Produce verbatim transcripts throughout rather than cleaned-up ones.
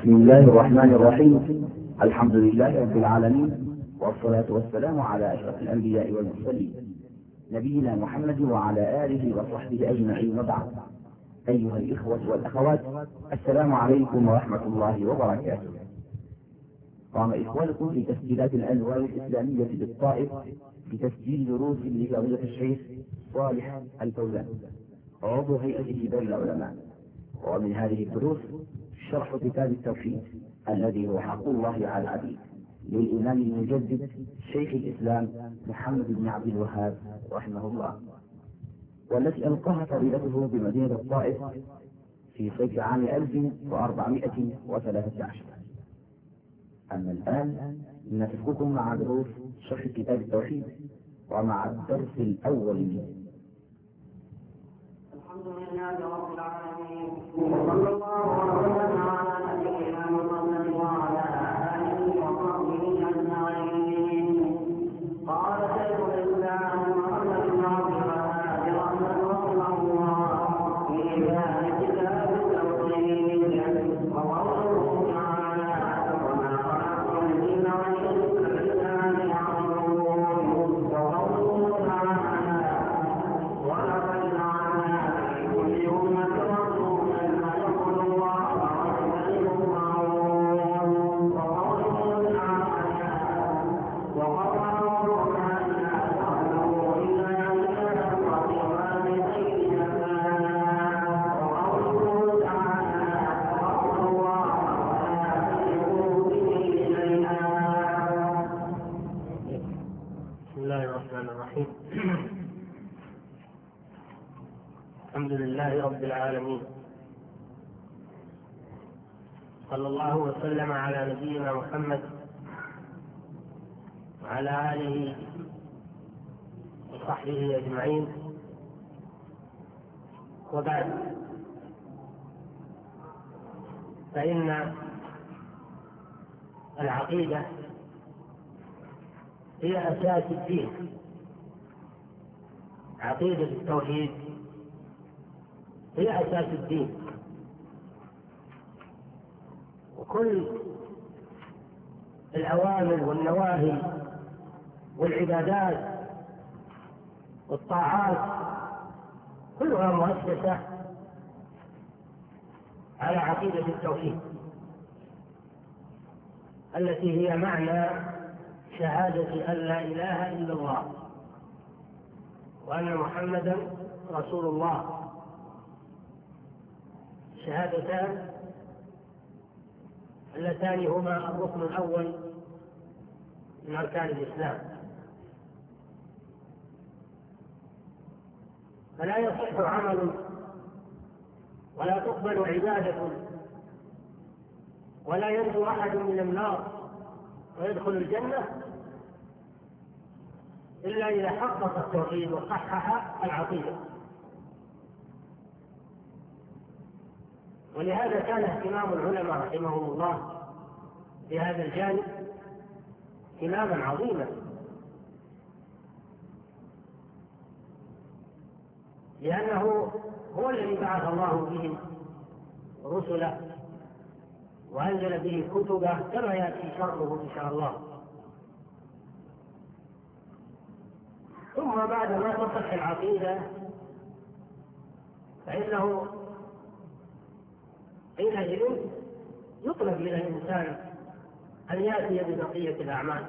بسم الله الرحمن الرحيم. الحمد لله رب العالمين، والصلاة والسلام على أشرف الأنبياء والمرسلين نبينا محمد وعلى آله وصحبه أجمعين، وبعد. أيها الإخوة والأخوات، السلام عليكم ورحمة الله وبركاته. قام إخوانكم في تسجيلات الأنوار الإسلامية بالطائف بتسجيل دروس لفضيلة الشيخ صالح الفوزان، عضو هيئة كبار العلماء. ومن هذه الدروس شرح كتاب التوحيد الذي هو حق الله على العبيد للإمام المجدد شيخ الإسلام محمد بن عبد الوهاب رحمه الله، والتي ألقاها فضيلته بمدينة الطائف في صيف عام ألف وأربعمائة وثلاثة عشر. أما الآن نترككم مع دروس شرح كتاب التوحيد ومع الدرس الأول منه. الحمد لله رب العالمين، وصلى الله وسلم على نبينا محمد وعلى آله وصحبه أجمعين. قال شيخ الإسلام محمد بن عبد الوهاب رحمه الله في بيان كتاب التوحيد وقوله تعالى: وما خلقت الجن والإنس إلا ليعبدون، وقوله تعالى: ولقد جعلنا في كل أمة رسولا أن اعبدوا الله واجتنبوا الطاغوت، وقوله تعالى: وقضى ربك ألا تعبدوا إلا إياه وبالوالدين إحسانا، وقوله تعالى: واعبدوا الله ولا تشركوا به شيئا. بسم الله الرحمن الرحيم. الحمد لله رب العالمين، صلى الله وسلم على نبينا محمد وعلى آله وصحبه أجمعين، وبعد. فإن العقيدة هي أساس الدين. عقيدة التوحيد هي أساس الدين، وكل الأوامر والنواهي والعبادات والطاعات كلها مؤسسة على عقيدة التوحيد التي هي معنى شهادة أن لا إله إلا الله وأن محمدا رسول الله، شهادتان اللتان هما الركن الأول من أركان الإسلام. فلا يصح عمل ولا تقبل عبادة ولا ينجو أحد من النار ويدخل الجنة إلا إذا حقق التوحيد وصحح العقيدة. ولهذا كان اهتمام العلماء رحمهم الله بهذا الجانب اهتماما عظيما، لأنه هو الذي بعث الله به رسله وأنزل به كتبه كما يأتي شرحه إن شاء الله. ثم بعد ما تصح العقيدة فإنه حينئذ يطلب من الإنسان أن يأتي ببقية الأعمال.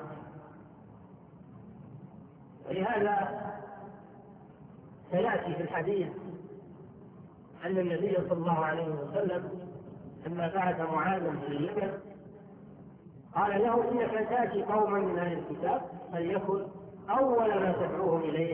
ولهذا سيأتي في الحديث أن النبي صلى الله عليه وسلم لما بعث معاذا في اليمن قال له: إنك تأتي قوما من أهل الكتاب فليكن أول ما تدعوهم إليه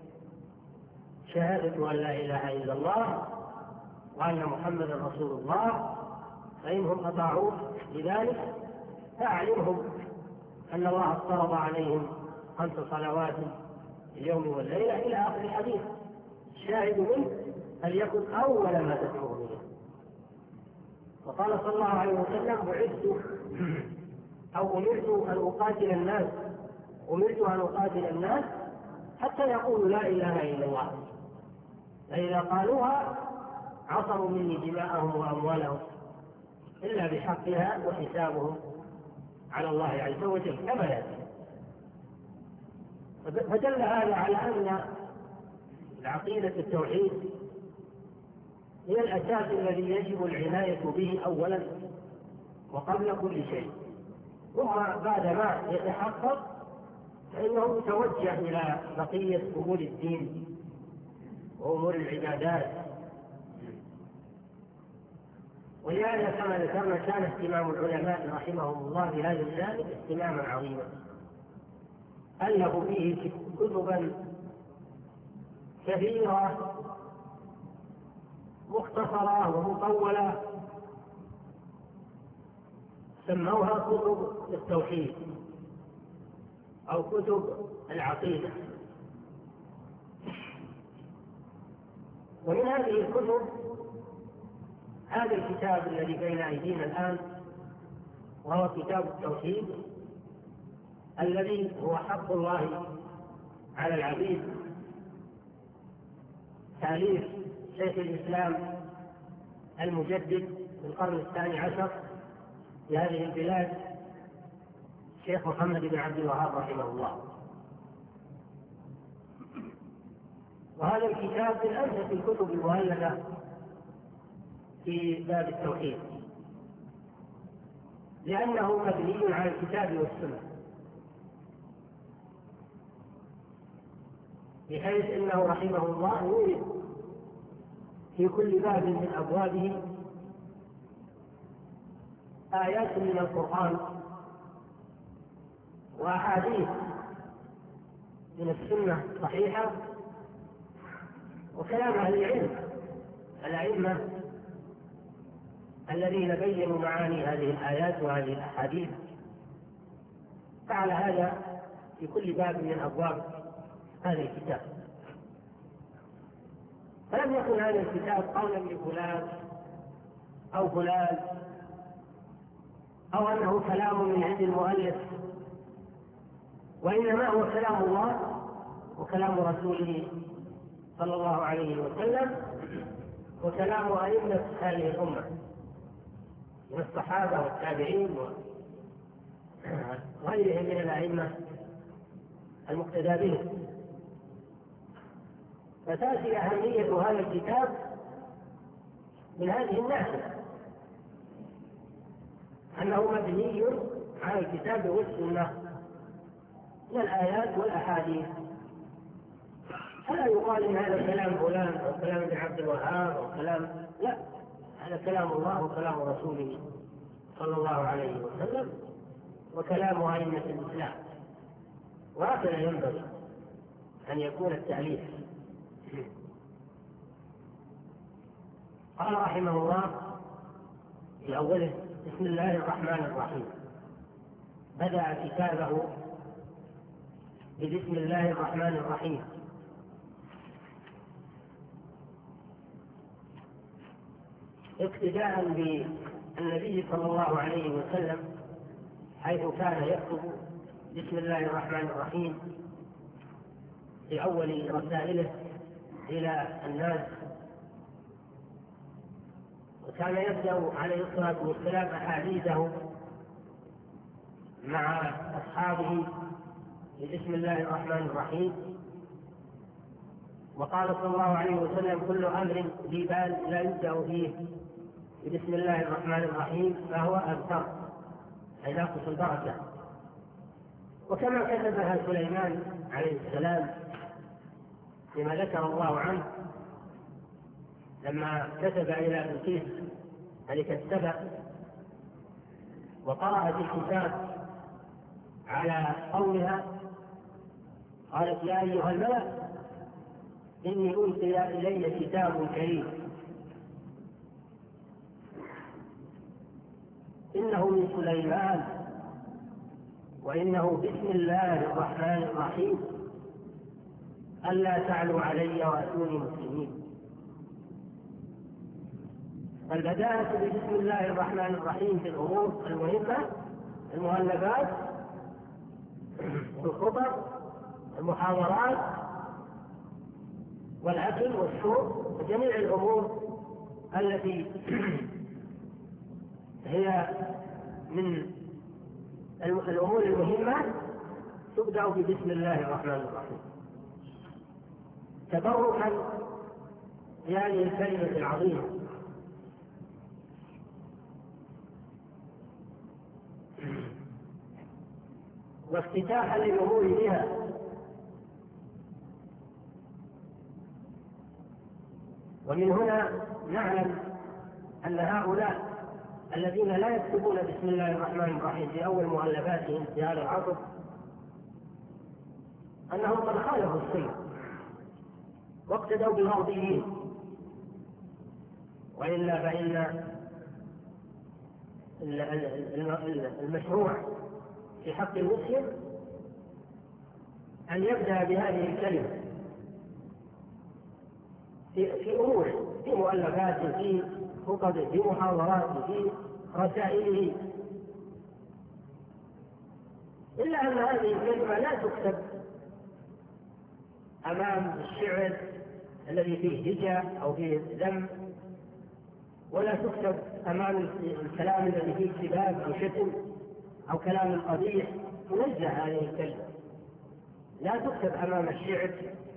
شهادة أن لا إله إلا الله وأن محمدا رسول الله، فإنهم أطاعوه بذلك فأعلمهم أن الله افترض عليهم خمس صلوات في اليوم والليلة إلى آخر الحديث. الشاهد منه فليكن أول ما تدعوهم إليه. وقال صلى الله عليه وسلم: بعثت أو أمرت أن أقاتل الناس أمرت أن أقاتل الناس حتى يقولوا لا إله إلا الله، فإذا قالوها عصروا مني دماءهم وأموالهم إلا بحقها وحسابهم على الله عز وجل كما يأتي. فدل هذا على أن العقيدة التوحيد هي الأساس الذي يجب العناية به أولا وقبل كل شيء، ثم بعد ما يتحقق فإنه يتوجه إلى بقية أمور الدين وأمور العبادات. ولهذا كما ذكرنا كان اهتمام العلماء رحمهم الله بهذا الجانب اهتماما عظيما، ألفوا فيه كتبا كثيرة مختصرة ومطولة سموها كتب التوحيد أو كتب العقيدة. ومن هذه الكتب هذا الكتاب الذي بين أيدينا الآن، وهو كتاب التوحيد الذي هو حق الله على العبيد، تأليف شيخ الإسلام المجدد في القرن الثاني عشر في هذه البلاد الشيخ محمد بن عبد الوهاب رحمه الله. وهذا الكتاب من أنفس الكتب المؤلفة في باب التوحيد، لأنه مبني على الكتاب والسنة، بحيث أنه رحمه الله يورد في كل باب من أبوابه آيات من القرآن وأحاديث من السنة الصحيحة وكلام أهل العلم الأئمة الذين بينوا معاني هذه الآيات وهذه الأحاديث. فعل هذا في كل باب من أبواب هذا الكتاب، فلم يكن هذا الكتاب قولا لفلان أو فلان أو أنه كلام من عند المؤلف، وإنما هو كلام الله وكلام رسوله صلى الله عليه وسلم وكلام أئمة هذه الأمة من الصحابة والتابعين وغيرهم من الأئمة المقتدى بهم. فتأتي أهمية هذا الكتاب من هذه الناحية، أنه مبني على الكتاب والسنة من الآيات والأحاديث. فلا يقال إن هذا كلام فلان أو كلام ابن عبد الوهاب أو كلام، لا، هذا كلام الله وكلام رسوله صلى الله عليه وسلم وكلام أئمة الإسلام، وهكذا ينبغي أن يكون التأليف. قال رحمه الله في أوله: بسم الله الرحمن الرحيم. بدأ كتابه ببسم الله الرحمن الرحيم، اقتداء بالنبي صلى الله عليه وسلم، حيث كان يكتب بسم الله الرحمن الرحيم في أول رسائله إلى الناس، وكان يبدأ عليه الصلاة والسلام أحاديثه مع أصحابه بسم الله الرحمن الرحيم. وقال صلى الله عليه وسلم: كل أمر ذي بال لا يبدأ فيه بسم الله الرحمن الرحيم فهو أبتر، أي ناقص البركة. وكما كتبها سليمان عليه السلام لما ذكر الله عنه لما كتب إلى بلقيس ملكة سبأ وقرأت الكتاب على قولها، قالت: يا أيها الملأ إني ألقي إلي كتاب كريم إنه من سليمان وإنه بسم الله الرحمن الرحيم ألا تعلوا علي وأتوني مسلمين. فالبداية بسم الله الرحمن الرحيم في الأمور المهمة، المؤلفات، الخطب، المحاضرات، والأكل والشرب، وجميع الأمور التي هي من الأمور المهمة، تبدأ ببسم الله الرحمن الرحيم تبركا بهذه الكلمة العظيمة. وافتتاحا للأمور بها، ومن هنا نعلم أن هؤلاء الذين لا يكتبون بسم الله الرحمن الرحيم في أول مؤلفاتهم في هذا العصر أنهم قد خالفوا السنة واقتدوا بالغربيين، وإلا فإن المشروع في حق المسلم أن يبدأ بهذه الكلمة في أموره، في مؤلفاته، في خطبه، في محاضراته، في رسائله، إلا أن هذه الكلمة لا تكتب أمام الشعر الذي فيه هجاء أو فيه ذم، ولا تكتب أمام الكلام الذي فيه سباب أو شتم أو كلام قبيح، تنزه هذه الكلمة، لا تكتب أمام الشعر،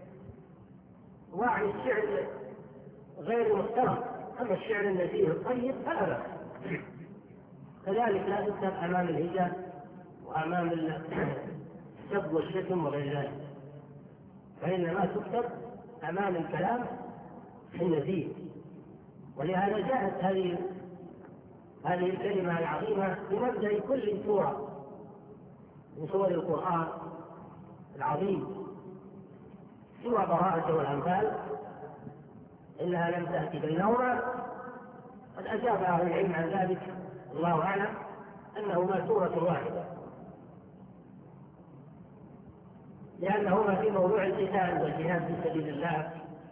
وعن الشعر غير محترم، أما الشعر النزيه الطيب فلا بأس. كذلك لا تكتب أمام الهجاء وأمام السب والشتم وغير ذلك، فإنما تكتب أمام الكلام النزيه. ولهذا جاءت هذه هذه الكلمة العظيمة في مبدأ كل سورة من سور القرآن العظيم، سوى براءة والأنفال إنها لم تأتي بينهما. قد أجاب أهل العلم عن ذلك الله أعلم أنهما سورة واحدة، لأنهما في موضوع القتال والجهاد في سبيل الله،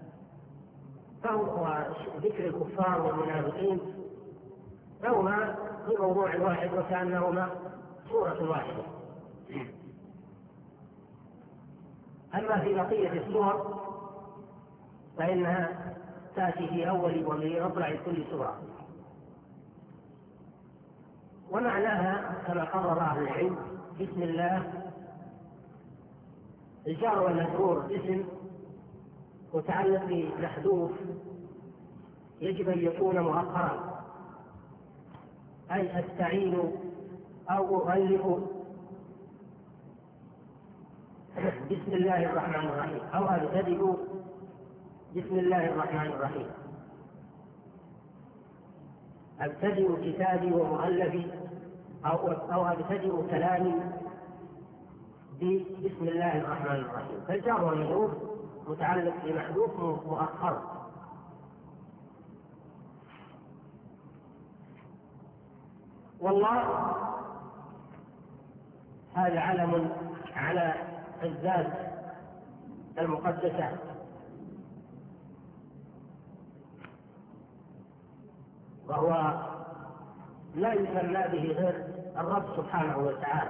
فهو ذكر الكفار والمنافقين، فهما في موضوع واحد وكأنهما سورة واحدة. أما في بقية السور فإنها تأتي في أول ومطلع كل سورة، ومعناها كما قرر أهل العلم بسم الله الجار والمجرور اسم متعلق بمحذوف يجب أن يكون مؤخرا، أي أستعين أو أؤلف بسم الله الرحمن الرحيم، أو أبتدئ بسم الله الرحمن الرحيم، أبتدئ كتابي ومؤلفي أو أو أبتدئ كلامي بسم الله الرحمن الرحيم. فالجار والمجرور متعلق بمحذوف مؤخر. والله هذا علم على الذات المقدسة، وهو لا يسمى به غير الرب سبحانه وتعالى،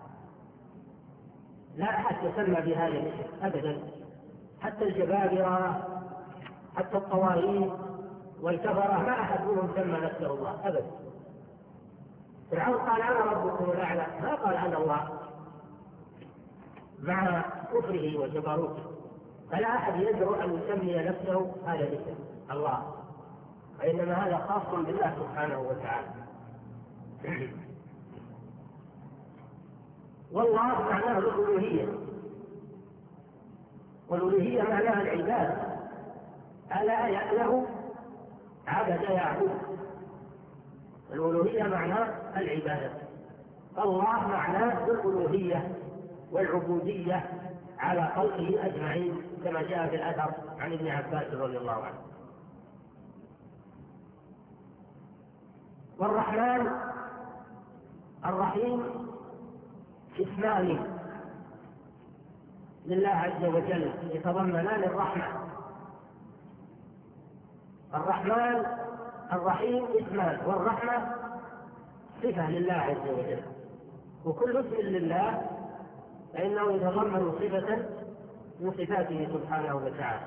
لا أحد يسمى بهذا الاسم أبدا، حتى الجبابرة حتى الطواغيت والكفرة ما أحد منهم سمى نفسه الله أبدا. فرعون قال أنا ربكم الأعلى، ما قال أنا الله، مع كفره وجبروته، فلا أحد يجرؤ أن يسمي نفسه هذا الاسم الله، وإنما هذا خاص بالله سبحانه وتعالى. والله معناه الألوهية، والألوهية معناها العبادة، ألا يأله عبد يعبد، الألوهية معناه العبادة، الله معناه الألوهية والعبودية على خلقه أجمعين، كما جاء في الأثر عن ابن عباس رضي الله عنه. والرحمن الرحيم اسمان لله عز وجل يتضمنان الرحمة. الرحمن الرحيم اسمان، والرحمة صفة لله عز وجل، وكل اسم لله فإنه يتضمن صفة من صفاته سبحانه وتعالى.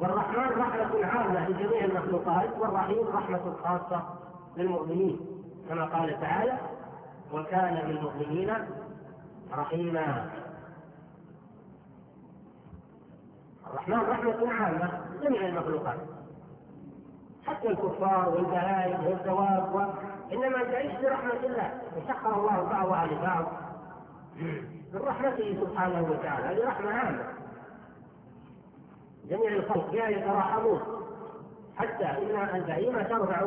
والرحمن رحمة عامة لجميع المخلوقات، والرحيم رحمة خاصة للمؤمنين، كما قال تعالى: وكان بالمؤمنين رحيما. الرحمن رحمة عامة لجميع المخلوقات، حتى الكفار والبهائم والدواب و... إنما تعيش برحمة الله، وسخر الله بعضها لبعض من رحمته سبحانه وتعالى. هذه رحمة عامة جميع الخلق بها يتراحمون، حتى إن البهيمة ترفع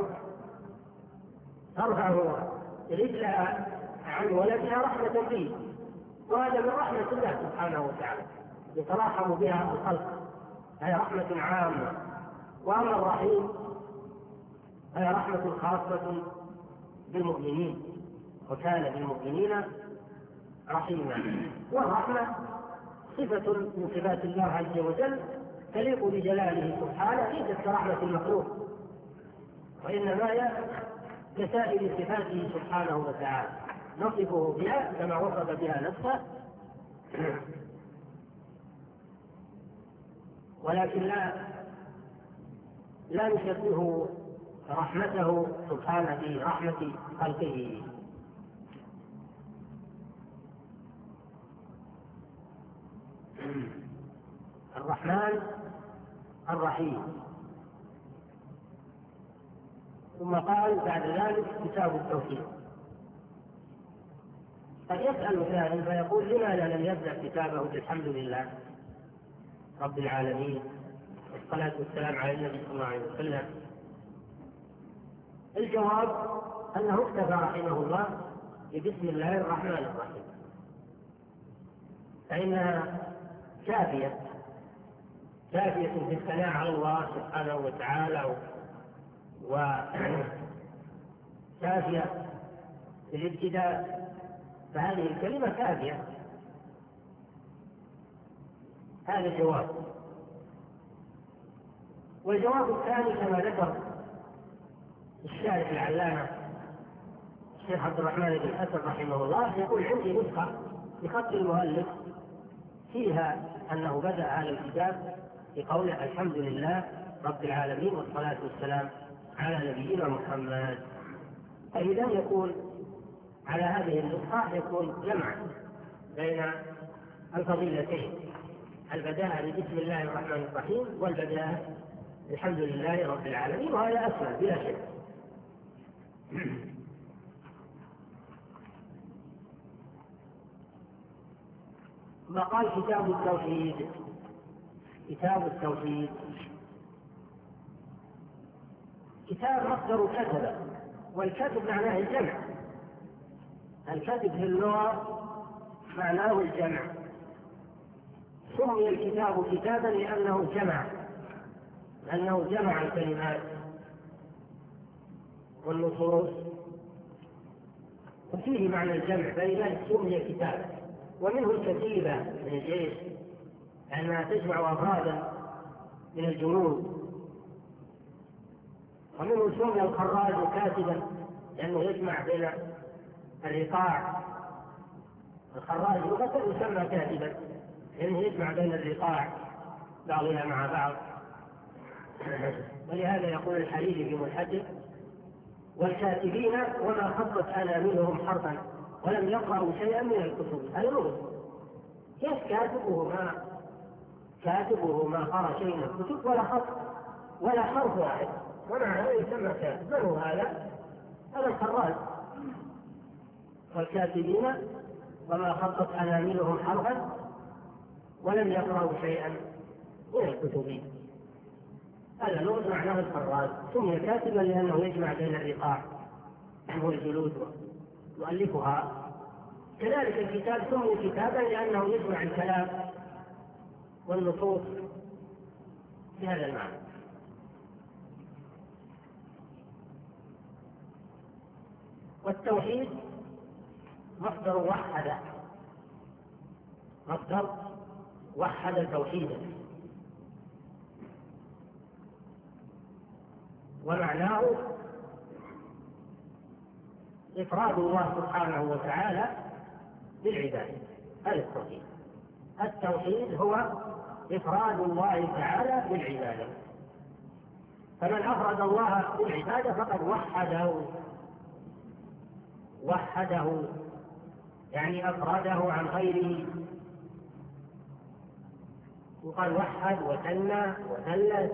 ترفع رجلها عن ولدها رحمة فيه، وهذا من رحمة الله سبحانه وتعالى، يتراحم بها الخلق، هي رحمة عامة. وأما الرحيم هي رحمة خاصة بالمؤمنين، وكان بالمؤمنين رحيما. والرحمة صفة من صفات الله عز وجل تليق بجلاله سبحانه، ليست كرحمة المخلوق، وإنما هي كسائر صفاته سبحانه وتعالى، نصفه بها كما وصف بها نفسه، ولكن لا لا نشبه رحمته سبحانه برحمة خلقه. الرحمن الرحيم. ثم قال بعد ذلك كتاب التوحيد. قد يسأل سائل فيقول: لماذا لم يبدأ كتابه بالحمد لله رب العالمين والصلاة والسلام على النبي صلى الله عليه وسلم؟ الجواب أنه اكتفى رحمه الله ببسم الله الرحمن الرحيم، فإنها كافية كافية في الثناء على الله سبحانه وتعالى، وكافية في الابتداء، فهذه الكلمة كافية. هذا الجواب. والجواب الثاني كما ذكر الشارح العلامة الشيخ عبد الرحمن بن حسن رحمه الله، يقول: عندي نسخة بخط المؤلف فيها أنه بدأ هذا الكتاب بقوله: الحمد لله رب العالمين والصلاة والسلام على نبينا محمد. فإذا يكون على هذه النسخة يكون جمع بين الفضيلتين، البداء بسم الله الرحمن الرحيم والبداء الحمد لله رب العالمين، وهذا أسهل بلا شك. ما قال كتاب التوحيد. كتاب التوحيد كتاب مصدر كتب، والكتب معناه الجمع. الكتب في اللغة معناه الجمع. سمي الكتاب كتابا لأنه جمع لأنه جمع الكلمات والنصوص، وفيه معنى الجمع، فلذلك سمي كتابا. ومنه الكتيبة من الجيش لأنها تجمع أفرادا من الجنود. ومنه سمي الخراج كاتبا لأنه يجمع بين الرقاع. الخراج لغة يسمى كاتبا لأنه يجمع بين الرقاع بعضها مع بعض. ولهذا يقول الحريري في ملحده: والكاتبين وما خطت أناملهم حرفا ولم يقرأوا شيئا من الكتب. هذا نور. كيف كاتبه ما كاتبه ما قرأ شيء من الكتب ولا خط ولا حرف واحد، ومع هذا يسمى كاتب. من هو هذا؟ هذا الخراج. والكاتبين وما خطت أناملهم حرفا ولم يقرأوا شيئا من الكتب. هذا نور معناه الخراج. سمي كاتبا لأنه يجمع بين الرقاع والجلود يؤلفها. كذلك الكتاب سمي كتابا لأنه يجمع الكلام والنصوص بهذا المعنى. والتوحيد مصدر وحد مصدر وحد توحيدا، ومعناه إفراد الله سبحانه وتعالى بالعبادة. هذا التوحيد. التوحيد هو إفراد الله تعالى بالعبادة. فمن أفرد الله بالعبادة فقد وحده وحده يعني أفرده عن غيره. وقال وحد وثنى وثلث.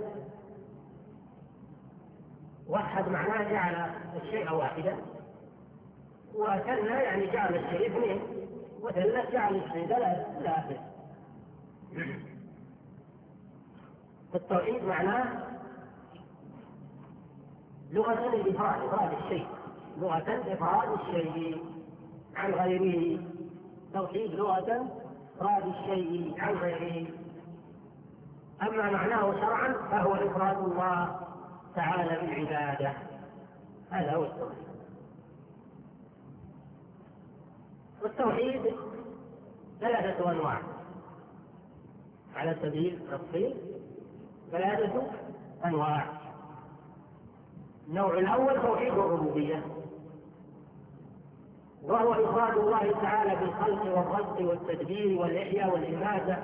وحد معناه جعل الشيء واحدا، وثنى يعني جعل الشيء اثنين، وثلث جعل الشيء ثلاثة. التوحيد معناه لغة الإفراد، إفراد الشيء، لغة إفراد الشيء عن غيره. توحيد لغة إفراد الشيء عن غيره. أما معناه شرعا فهو إفراد الله تعالى بالعبادة. هذا هو التوحيد. والتوحيد ثلاثة أنواع على سبيل التفصيل، ثلاثة أنواع. النوع الأول توحيد الربوبية، وهو إفراد الله تعالى بالخلق والرزق والتدبير والإحياء والإماتة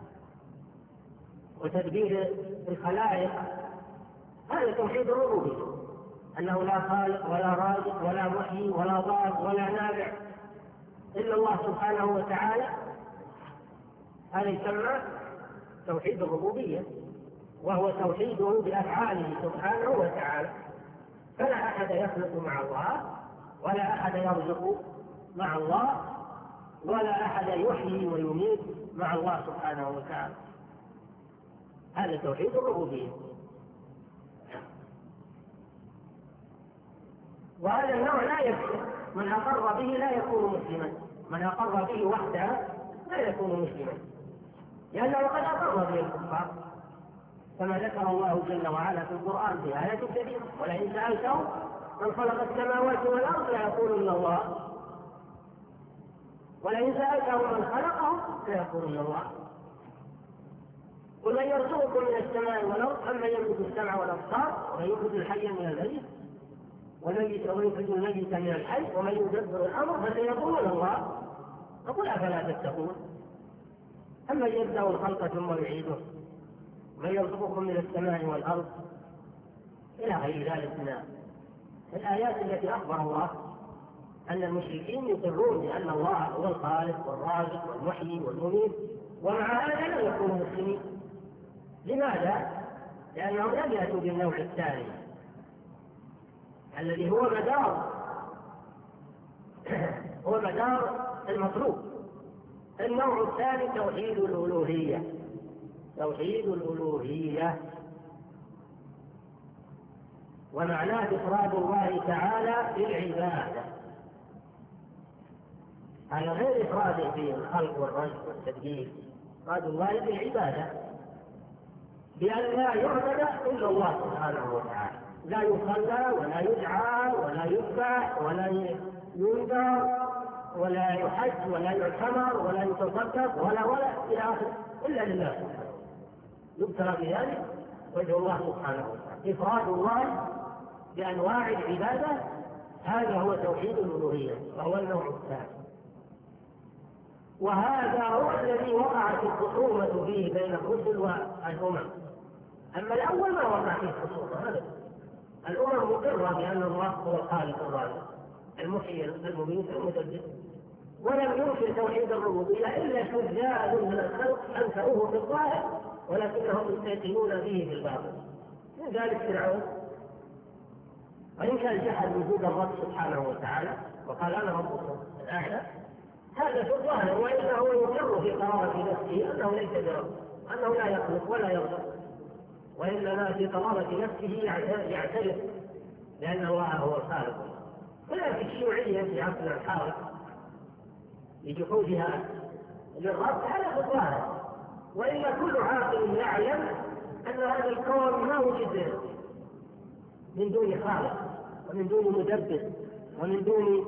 وتدبير الخلائق. هذا توحيد الربوبية، أنه لا خالق ولا رازق ولا محيي ولا ضار ولا نافع إلا الله سبحانه وتعالى. هذا يسمى توحيد الربوبية، وهو توحيده بأفعاله سبحانه وتعالى. فلا أحد يخلق مع الله، ولا أحد يرزق مع الله، ولا أحد يحيي ويميت مع الله سبحانه وتعالى. هذا توحيد الربوبية. وهذا النوع لا يكفي، من أقر به لا يكون مسلما، من أقر به وحده لا يكون مسلما، لأنه قد أقر به الكفار، كما ذكر الله جل وعلا في القرآن في آيات كثيرة: ولئن سألتهم من خلق السماوات والأرض ليقولن الله، ولئن سألتهم من خلقهم ليقولن الله. قل من يرزقكم من السماء والأرض أمن يملك السمع والأبصار ومن يخرج الحي من الميت ويخرج الميت من الحي ومن يدبر الأمر فسيقولون الله. فقل أفلا تتقون؟ أمن يبدأ الخلق ثم يعيده من يرزقكم من السماء والأرض إلى غير ذلك من الآيات التي أخبر الله أن المشركين يقرون بأن الله هو الخالق والرازق والمحيي والمميت، ومع هذا لا يكونوا مسلمين. لماذا؟ لأنهم لم يأتوا بالنوع الثاني الذي هو مدار هو مدار المطلوب. النوع الثاني توحيد الألوهية، توحيد الألوهية ومعناه إفراد الله تعالى بالعبادة، على غير إفراده في الخلق والرزق والتدبير. إفراد الله بالعبادة بأن لا يعبد إلا الله سبحانه وتعالى، لا يصلى ولا يدعى ولا يذبح ولا ينذر ولا يحج ولا يعتمر ولا يتصدق ولا ولا إلى آخره إلا لله سبحانه. يبتلى بذلك وجه الله سبحانه وتعالى. إفراد الله بأنواع العبادة هذا هو توحيد الألوهية، وهو النوع الثاني. وهذا هو الذي وقعت الخصومة فيه بين الرسل والأمم. أما الأول ما وقع فيه الخصومة، هذا الأمم مقرة بأن الله هو الخالق الرازق المحيي المميت المدبر، ولم ينكر توحيد الربوبية إلا شذاذ من الخلق أنكروه في الظاهر ولكنهم يستيقنون به في الباطن، من ذلك فرعون. وإن كان جحد وجود الرب سبحانه وتعالى وقال أنا ربكم الأعلى، هذا في الظاهر، وإنه يقر في قرارة نفسه أنه ليس برب، أنه لا يخلق ولا يرزق، وإنما في قرارة نفسه يعترف بأن الله هو الخالق. ولكن الشيوعية في عصرنا الحاضر لجحودها للرب هذا في الظاهر، وإلا كل عاقل يعلم أن هذا الكون ما وجد من دون خالق ومن دون مدبر ومن دون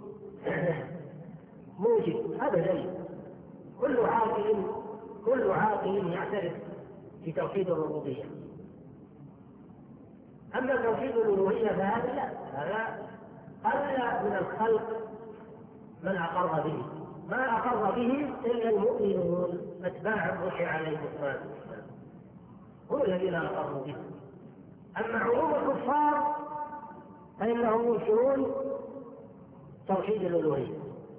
موجد أبدا. كل عاقل كل عاقل يعترف بتوحيد الربوبية. أما توحيد الألوهية فهذا لا، هذا قل من الخلق من أقر به، ما أقر به إلا المؤمنون أتباع الرسل عليه الصلاة والسلام، هم الذين أقروا به. أما عموم الكفار فإنهم ينكرون توحيد الألوهية،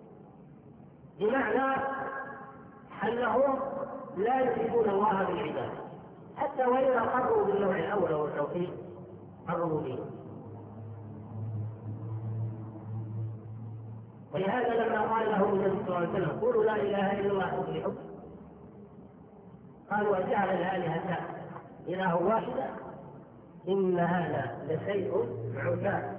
بمعنى أنهم لا يفردون الله بالعبادة حتى وإن أقروا بالنوع الأول وهو توحيد الربوبية. ولهذا لما قال لهم النبي صلى الله عليه وسلم قولوا لا إله إلا الله تفلحوا، قالوا أجعل الآلهة إله واحدا إن هذا لشيء عجاب.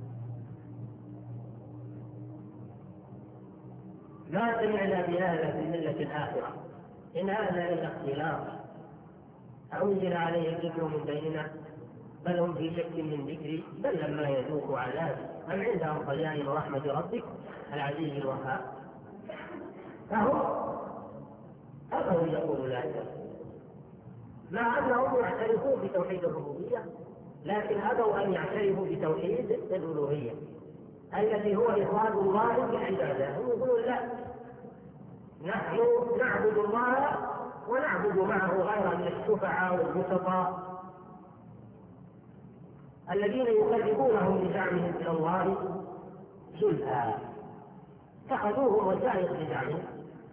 ما سمعنا بهذا في الملة الآخرة إن هذا إلا اختلاف أنزل عليه الذكر من بيننا بل هم في شك من ذكري بل لما يذوقوا عذابي أم عندهم خزائن رحمة ربك العزيز الوهاب. فهم أبوا يقولوا لا إله، مع أنهم يعترفون بتوحيد الربوبية لكن أبوا أن يعترفوا بتوحيد الألوهية الذي هو إفراد الله بالعبادة. هم يقولون لا، نحن نعبد الله ونعبد معه غيره من الشفعاء والبسطاء الذين يقربونهم بزعمهم إلى الله زلفى، اتخذوهم وسائط بزعمهم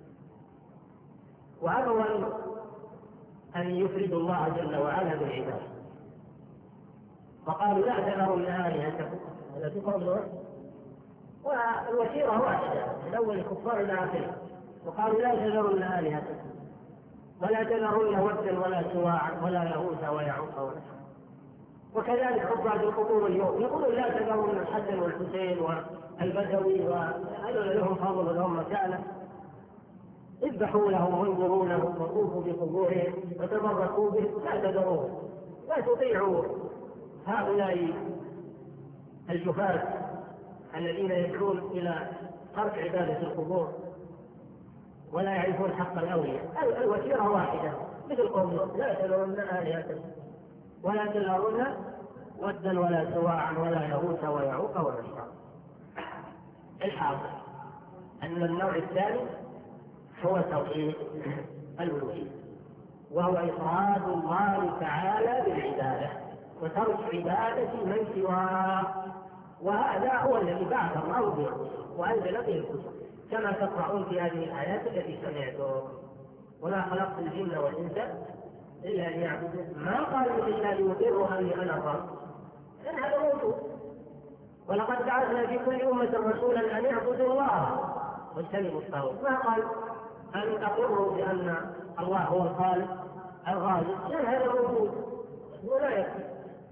وأبوا أن يفردوا الله جل وعلا بالعبادة، فقالوا لا تذرن آلهتكم ولا تقربوا، والوسيرة واحدة من أول الكفار إلى آخره، وقالوا لا تذرن آلهتكم ولا تذرن ودا ولا سواعا ولا يغوث ويعوق ونسرا. وكذلك عباد القبور اليوم يقولون لا تذرن الحسن والحسين والبدوي وهذول لهم فضل ولهم مكانه، اذبحوا لهم وانظروا لهم وطوفوا بقبورهم وتبركوا بهم، لا تذروهم، لا تطيعوا هؤلاء الجفاة الذين يدعون إلى ترك عبادة القبور ولا يعرفون حق الأولياء. الوسيلة واحدة مثل قوم لا تذرن آلهتكم ولا تذرن ودا ولا سواعا ولا يغوث ويعوق ونسرا. الحاصل أن النوع الثاني هو توحيد الألوهية، وهو إفراد الله تعالى بالعبادة وترك عبادة من سواه، وهذا هو الذي بعث الله به وأنزل به الكتب كما تقرؤون في هذه الآيات التي سمعتم: وما خلقت الجن والإنس إلا ليعبدون ما قالوا إلا ليقروا أني أنا الرب، لأن هذا موجود. ولقد بعثنا في كل أمة رسولا أن يعبدوا الله واجتنبوا الطاغوت، ما قال أن أقروا بأن الله هو الخالق الغالب، لأن هذا موجود ولا يكفي.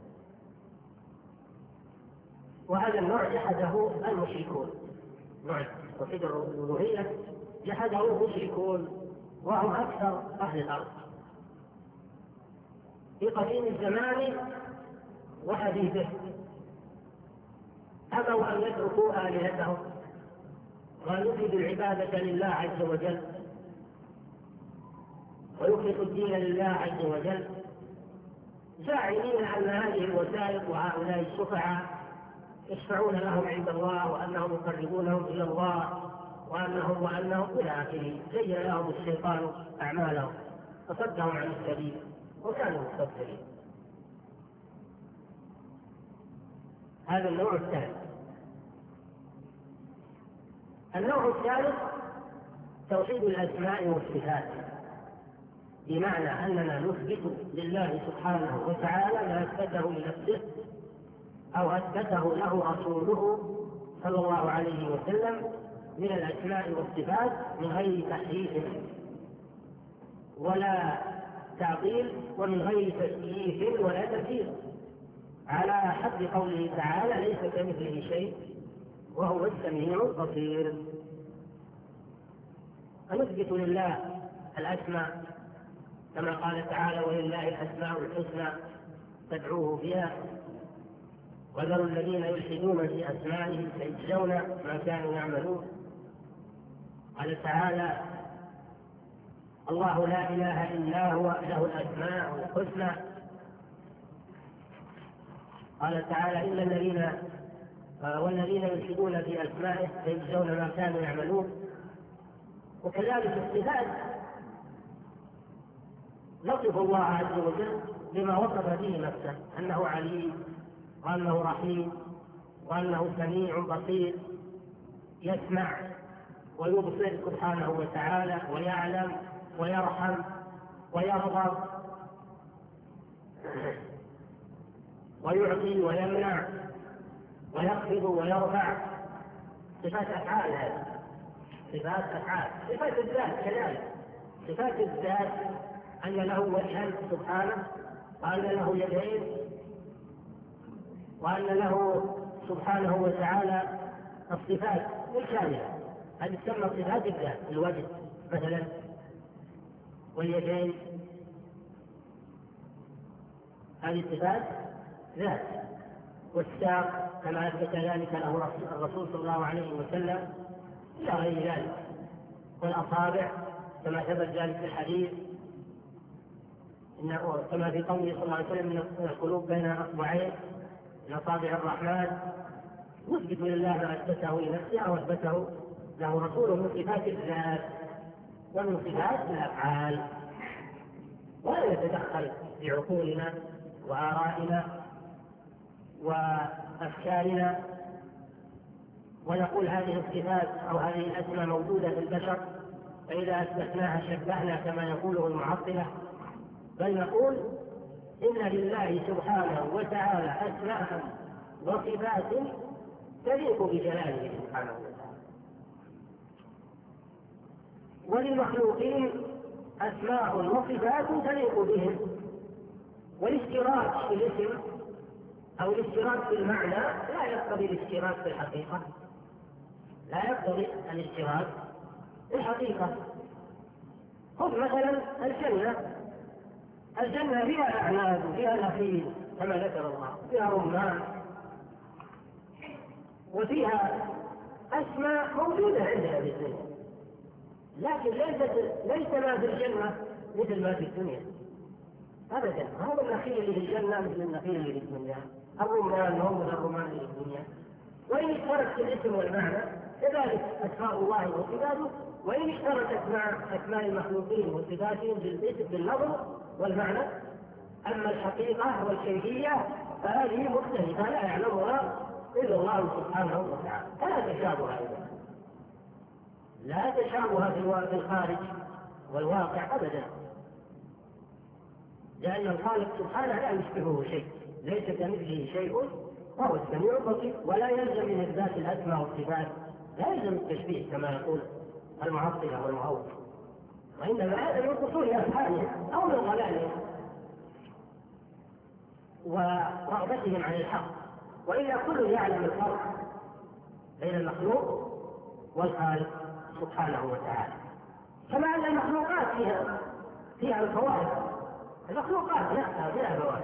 وهذا النوع جحده المشركون، نوع توحيد الألوهية جحده المشركون وهم أكثر أهل الأرض في قديم الزمان وحديثه، أبوا أن يتركوا آلهتهم ويفردوا العبادة لله عز وجل ويخلصوا الدين لله عز وجل، زاعمين أن هذه الوسائط وهؤلاء الشفعاء يشفعون لهم عند الله وأنهم يقربونهم إلى الله وأنهم وأنهم إلى آخره. زين لهم الشيطان أعمالهم فصدهم عن السبيل وكانوا مستبصرين. هذا النوع الثاني. النوع الثالث توحيد الأسماء والصفات، بمعنى أننا نثبت لله سبحانه وتعالى ما أثبته لنفسه أو أثبته له رسوله صلى الله عليه وسلم من الأسماء والصفات من غير تحريف ولا تعطيل ومن غير تسييف ولا تفسير، على حد قوله تعالى: ليس كمثله شيء وهو السميع البصير. فنثبت لله الأسماء كما قال تعالى: ولله الأسماء الحسنى فادعوه بها وذروا الذين يلحدون في أسمائه سيجزون ما كانوا يعملون. قال تعالى: الله لا إله إلا هو له الأسماء الحسنى. قال تعالى: إلا الذين والذين يلحدون في أسمائه سيجزون ما كانوا يعملون. وكذلك الصفات نصف الله عز وجل بما وصف به نفسه، أنه عليم وأنه رحيم وأنه سميع بصير، يسمع ويبصر سبحانه وتعالى، ويعلم ويرحم ويرضى ويعطي ويمنع ويخفض ويرفع. صفات أفعال هذه، صفات أفعال. صفات الذات كذلك، صفات الذات أن له وجها سبحانه، وأن له يدين، وأن له سبحانه وتعالى الصفات الكاملة. هذه تسمى صفات الذات، الوجه مثلا واليدين، هذه صفات ذات. والساق كما أثبت ذلك له الرسول صلى الله عليه وسلم إلى غير ذلك. والأصابع كما ثبت ذلك في الحديث، إنه كما في قوله صلى الله عليه وسلم من القلوب بين أصبعين من أصابع الرحمن، يثبت لله ما أثبته لنفسه أو أثبته له رسوله من صفات الذات ومن صفات الأفعال، ولا يتدخل في عقولنا وآرائنا وأفكارنا ونقول هذه الصفات أو هذه الأسماء موجودة في البشر فإذا أثبتناها شبهنا كما يقوله المعطلة، بل نقول إن لله سبحانه وتعالى أسماء وصفات تليق بجلاله سبحانه وتعالى، وللمخلوقين أسماء وصفات تليق بهم. والاشتراك في الاسم أو الاشتراك في المعنى لا يقتضي الاشتراك في الحقيقة، لا يقتضي الاشتراك في الحقيقة. خذ مثلا الجنة، الجنة فيها أعناب وفيها نخيل كما ذكر الله، فيها رمان، وفيها أسماء موجودة عندنا في الدنيا، لكن ليست ليس ما في الجنة مثل ما في الدنيا أبدا. هذا النخيل اللي في الجنة مثل النخيل اللي في الدنيا، الرمان هو من الرمان اللي في الدنيا. وإن اشترك في الاسم والمعنى كذلك أسماء الله وصفاته، وإن اشتركت مع أسماء المخلوقين وصفاتهم بالاسم باللفظ والمعنى. أما الحقيقة والكيفية فهذه مختلفة لا يعلمها إلا الله سبحانه وتعالى، فلا تشابه أيضا، لا تشابه في الخارج والواقع أبدا، لأن الخالق سبحانه لا يشبهه شيء، ليس كمثله شيء وهو السميع البصير. ولا يلزم من إثبات الأسماء والصفات لا يلزم التشبيه كما يقول المعطلة والمعوض، وإنما هذا من قصور أفهامهم أو من ضلالهم ورغبتهم عن الحق، وإلا كل يعلم الفرق بين المخلوق والخالق سبحانه وتعالى. كما أن المخلوقات فيها فيها الفوائد، المخلوقات نفسها فيها فوائد،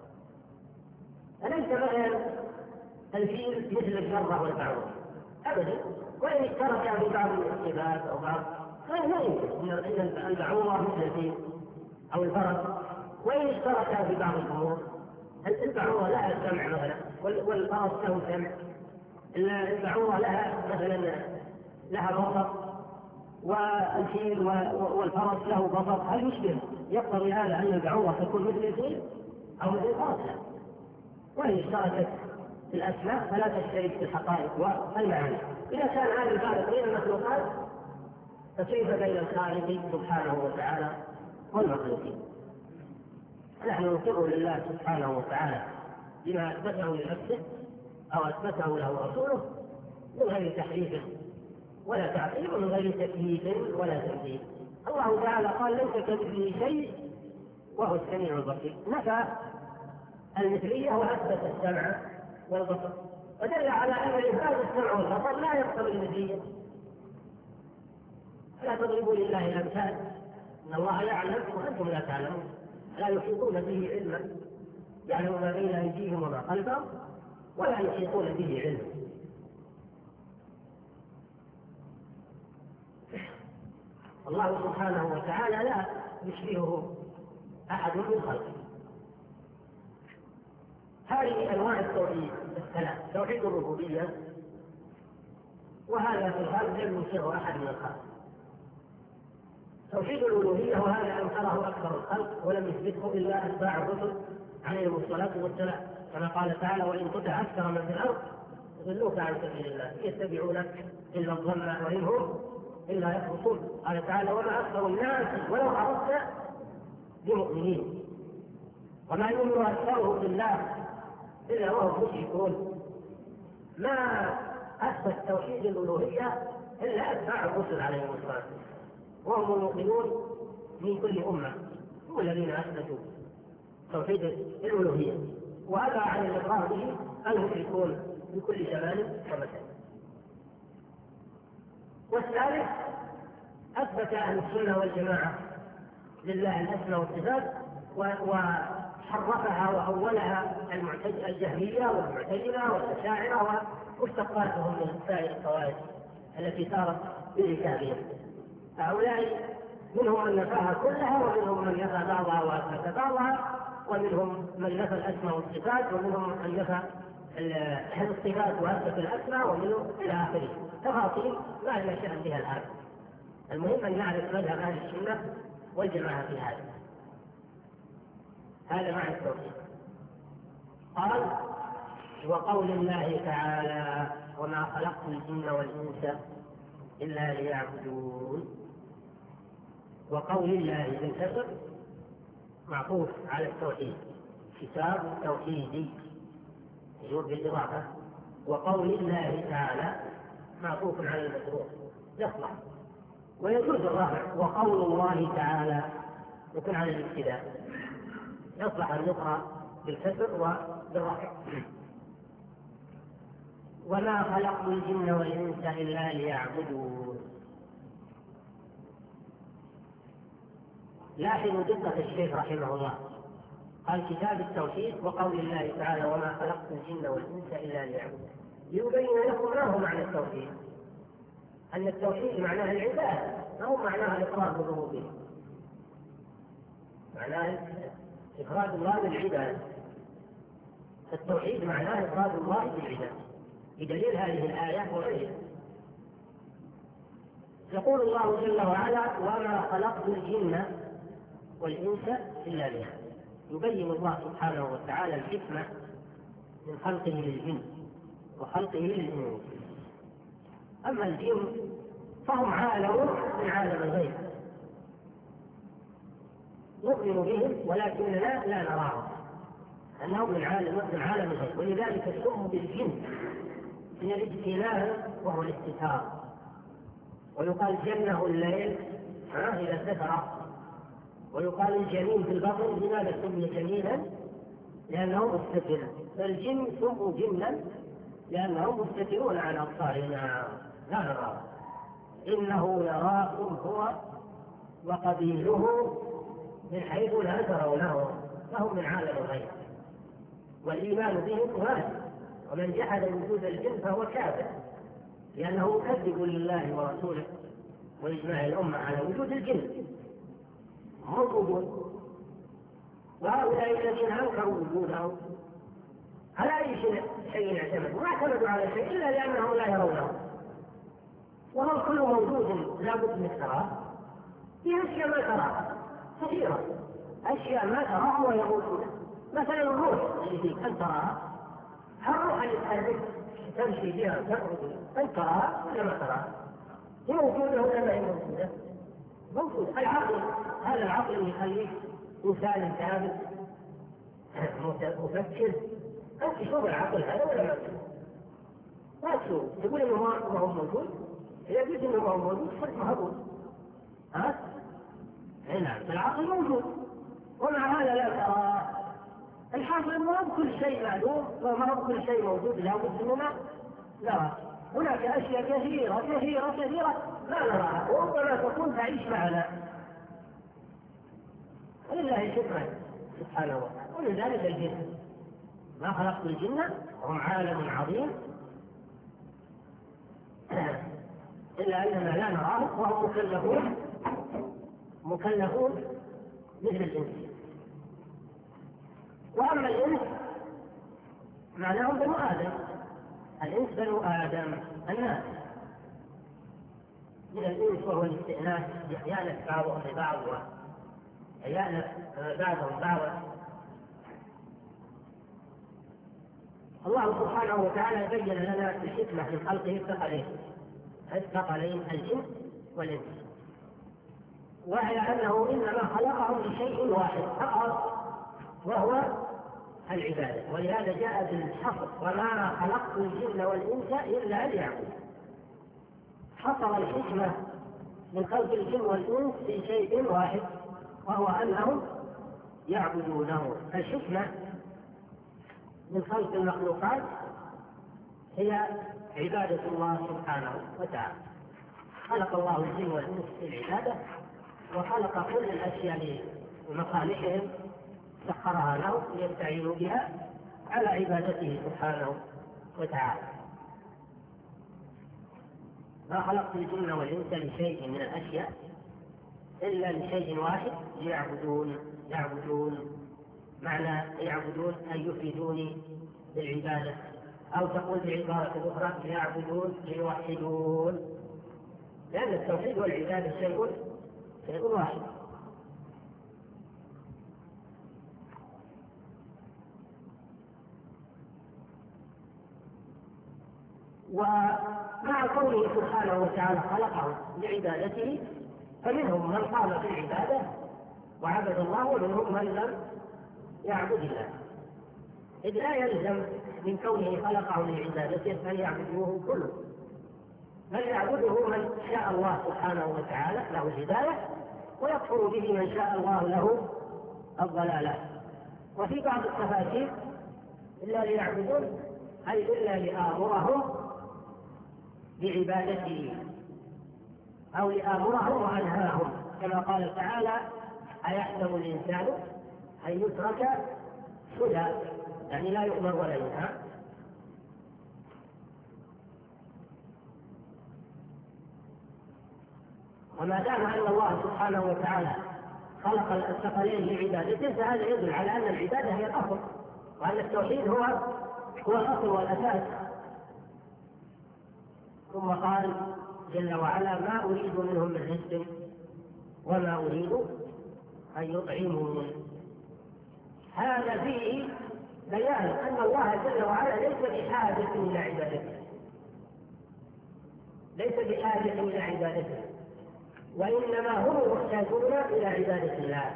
أليس مثلا الفيل مثل الذرة والبعوض أبدا، وإن اشترك في بعض الصفات أو بعض لا يمكن أن البعوضة مثل الفيل أو الفرس، وإن اشترك في بعض الأمور. البعوضة لها سمع مثلا والفرس له سمع، البعوضة لها مثلا لها بصر والفيل والفرس له بصر، هل يشبه؟ يقتضي هذا أن البعوضة تكون مثل الفيل أو مثل الفرس؟ وإن اشتركت في الأسماء فلا تشترك في الحقائق والمعاني. إذا كان هذا الفارق بين المخلوقات فكيف بين الخالق سبحانه وتعالى والمخلوقين؟ نحن نقر لله سبحانه وتعالى بما أثبته لنفسه أو أثبته له رسوله من غير تحريف ولا تعطيل ومن غير تكييف ولا تمثيل. الله تعالى قال ليس كمثله شيء وهو السميع البصير، نفى المثلية وأثبت السمع والبصر، ودل على أن إثبات السمع والبصر لا يقتضي المثلية. لا تضربوا لله الأمثال، إن الله يعلم وأنتم لا تعلمون، لا يحيطون به علما، يعلم ما بين أيديهم وما خلفهم ولا يحيطون به علما. الله سبحانه وتعالى لا يشبهه أحد من خلقه. هذه أنواع التوحيد الثلاث، توحيد الربوبية، وهذا في الغالب لم ينكره أحد من الخلق، توحيد الألوهية وهذا أنكره أكثر الخلق ولم يثبته إلا أتباع الرسل عليهم الصلاة والسلام، كما قال تعالى: وإن تطع أكثر من في الأرض يضلوك عن سبيل الله يتبعونك إلا الظن وإن هم إلا يخرصون. قال تعالى: وما أكثر الناس ولو حرصت بمؤمنين وما يؤمن أكثرهم بالله إلا وهم مشركون. ما أثبت توحيد الألوهية إلا أتباع الرسل عليهم الصلاة والسلام، وهم المؤمنون من كل أمة هم الذين أثبتوا توحيد الألوهية، وأبى عن الإقرار به المشركون بكل زمان ومكان. والثالث أثبت أهل السنة والجماعة لله الأسماء والصفات وحرفها وأولها الجهمية والمعتزلة والأشاعرة ومشتقاتهم من سائر الطوائف التي صارت بركابهم. هؤلاء منهم من نفاها كلها ومنهم من نفى بعضها وأثبت بعضها، ومنهم من نفى الأسماء والصفات ومنهم من نفى الصفات وأثبت الأسماء ومنهم إلى آخره. تفاصيل ما لنا شأن بها الآن، المهم أن نعرف مذهب أهل السنة والجماعة في هذا. هذا معنى التوحيد. قال: وقول الله تعالى: وما خلقت الجن والإنس إلا ليعبدون. وقول الله بالكسر معطوف على التوحيد، كتاب التوحيد يجوز بالإضافة. وقول الله تعالى معطوف على المشروع يصلح، ويجوز الرفع. وقول الله تعالى يكون على الابتداء، يصلح أن يقرأ بالكسر وبالرفع. وما خلقت الجن والإنس إلا ليعبدون. لاحظوا دقة الشيخ رحمه الله، قال كتاب التوحيد وقول الله تعالى: وما خلقت الجن والإنس إلا ليعبدون، ليبين لكم ما هو معنى التوحيد. أن التوحيد معناه العبادة، ما هو معناه الإقرار بالربوبية، معناه إفراد الله بالعبادة. التوحيد معناه إفراد الله بالعبادة، بدليل هذه الآية وغيرها. يقول الله جل وعلا: وما خلقت الجن والإنس إلا ليعبدون. يبين الله سبحانه وتعالى الحكمة من خلقه للجن وخلقه للإنس. أما الجن فهم عالم من عالم الغيب، نؤمن بهم ولكننا لا نراهم، أنهم من عالم من عالم الغيب، ولذلك سموا بالجن من الاجتناب وهو الاستتار. ويقال جنه الليل إذا ستر، ويقال الجنين في البطن. لماذا سمي جنينا؟ لأنه مستتر. فالجن سموا جنا لأنهم مستترون على أبصارنا لا نراه. إنه يراكم هو وقبيله من حيث لا ترونه، فهم من عالم الغيب. والإيمان بهم واجب، ومن جحد وجود الجن فهو كافر، لأنه مكذب لله ورسوله وإجماع الأمة على وجود الجن موجودون. وهؤلاء الذين أنكروا وجودهم على أي شيء اعتمدوا؟ ما اعتمدوا على شيء إلا لأنهم لا يرونه، وهو كل موجود لا بد من تراه. في أشياء ما تراها كثيرة، أشياء ما تراها وهي موجودة. مثلا الروح اللي فيك أن تراها، الروح اللي تحرك تمشي بها تخرج أن تراها ولا ما تراها؟ هي موجودة ولا ما هي موجودة؟ موجود. العقل، هذا العقل اللي يخليك إنسان كامل مفكر، أنت شوف العقل هذا ولا ما تشوف؟ ما تشوف، تقول إنه ما هو موجود، إذا قلت إنه ما هو موجود صرت مهبوط. ها؟ نعم، العقل موجود ومع هذا لا ترى. الحاصل إنه ما بكل شيء معلوم وما بكل شيء موجود لا بد إننا نرى. هناك أشياء كثيرة كثيرة كثيرة لا نراها، وربما تكون تعيش معنا. ولله شكرا سبحانه وتعالى. ولذلك الجن ما خلقت الجن وهم عالم عظيم إلا أننا لا نراهم، وهم مكلفون مكلفون مثل الإنس. وأما الإنس معناهم بنو آدم، الإنس بنو آدم الناس. من الإنس وهو الاستئناس يأنس بعضهم ببعض ويأنس بعضهم بعضا. الله سبحانه وتعالى بين لنا الحكمة من خلقه الثقلين الثقلين الجن والإنس، وهي أنه إنما خلقهم لشيء واحد فقط وهو العبادة، ولهذا جاء بالحصر وما خلقت الجن والإنس إلا ليعبدون. حصر الحكمة من خلق الجن والإنس في شيء واحد وهو أنهم يعبدونه. الحكمة من خلق المخلوقات هي عبادة الله سبحانه وتعالى. خلق الله الجن والإنس للعبادة، وخلق كل الأشياء لمصالحهم سخرها لهم ليستعينوا بها على عبادته سبحانه وتعالى. ما خلقت الجن والإنس لشيء من الأشياء إلا لشيء واحد ليعبدون. يعبدون معنى يعبدون أن يفردوني بالعبادة، أو تقول بعبارة أخرى ليعبدون ليوحدون، لأن التوحيد والعبادة شيء شيء واحد. ومع كونه سبحانه وتعالى خلقهم لعبادته، فمنهم من قام بالعبادة وعبد الله، ومنهم من لم يعبد الله، إذ لا يلزم من كونه خلقهم لعبادته أن يعبدوه كله، بل يعبده من شاء الله سبحانه وتعالى له الهداية، ويكفر به من شاء الله له الضلالة. وفي بعض التفاسير إلا ليعبدون أي إلا لآمرهم بعبادته أو لآمرهم وأنهاهم، كما قال تعالى أيحسب الإنسان أن يترك سدى، يعني لا يؤمر ولا ينهى. وما دام أن الله سبحانه وتعالى خلق الثقلين لعبادته فهذا يدل على أن العبادة هي الأصل، وأن التوحيد هو هو الأصل والأساس. ثم قال جل وعلا ما أريد منهم من رزق وما أريد أن يطعمون. هذا فيه بيان أن الله جل وعلا ليس بحاجة إلى عبادته، ليس بحاجة إلى عبادته، وإنما هم محتاجون إلى عبادة الله.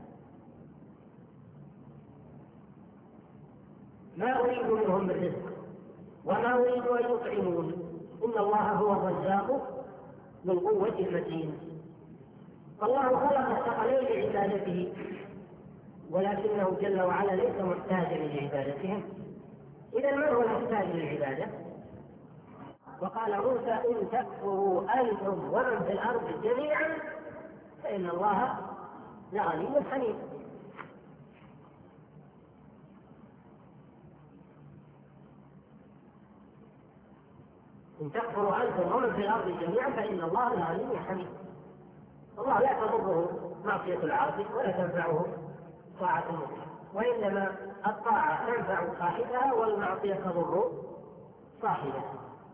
ما أريد منهم من رزق وما أريد أن يطعمون، إن الله هو الرزاق ذو القوة المتين. فالله خلق الثقلين لعبادته، ولكنه جل وعلا ليس محتاجا لعبادتهم. إذا من هو المحتاج للعبادة؟ وقال موسى إن تكفروا أنتم ومن في الأرض جميعا فإن الله لغني حميد. إن تكفروا أنتم ومن في الأرض جميعا فإن الله لغني حميد. الله لا تضره معصية العاصي ولا تنفعه طاعة المؤمن، وإنما الطاعة تنفع صاحبها والمعصية تضر صاحبها.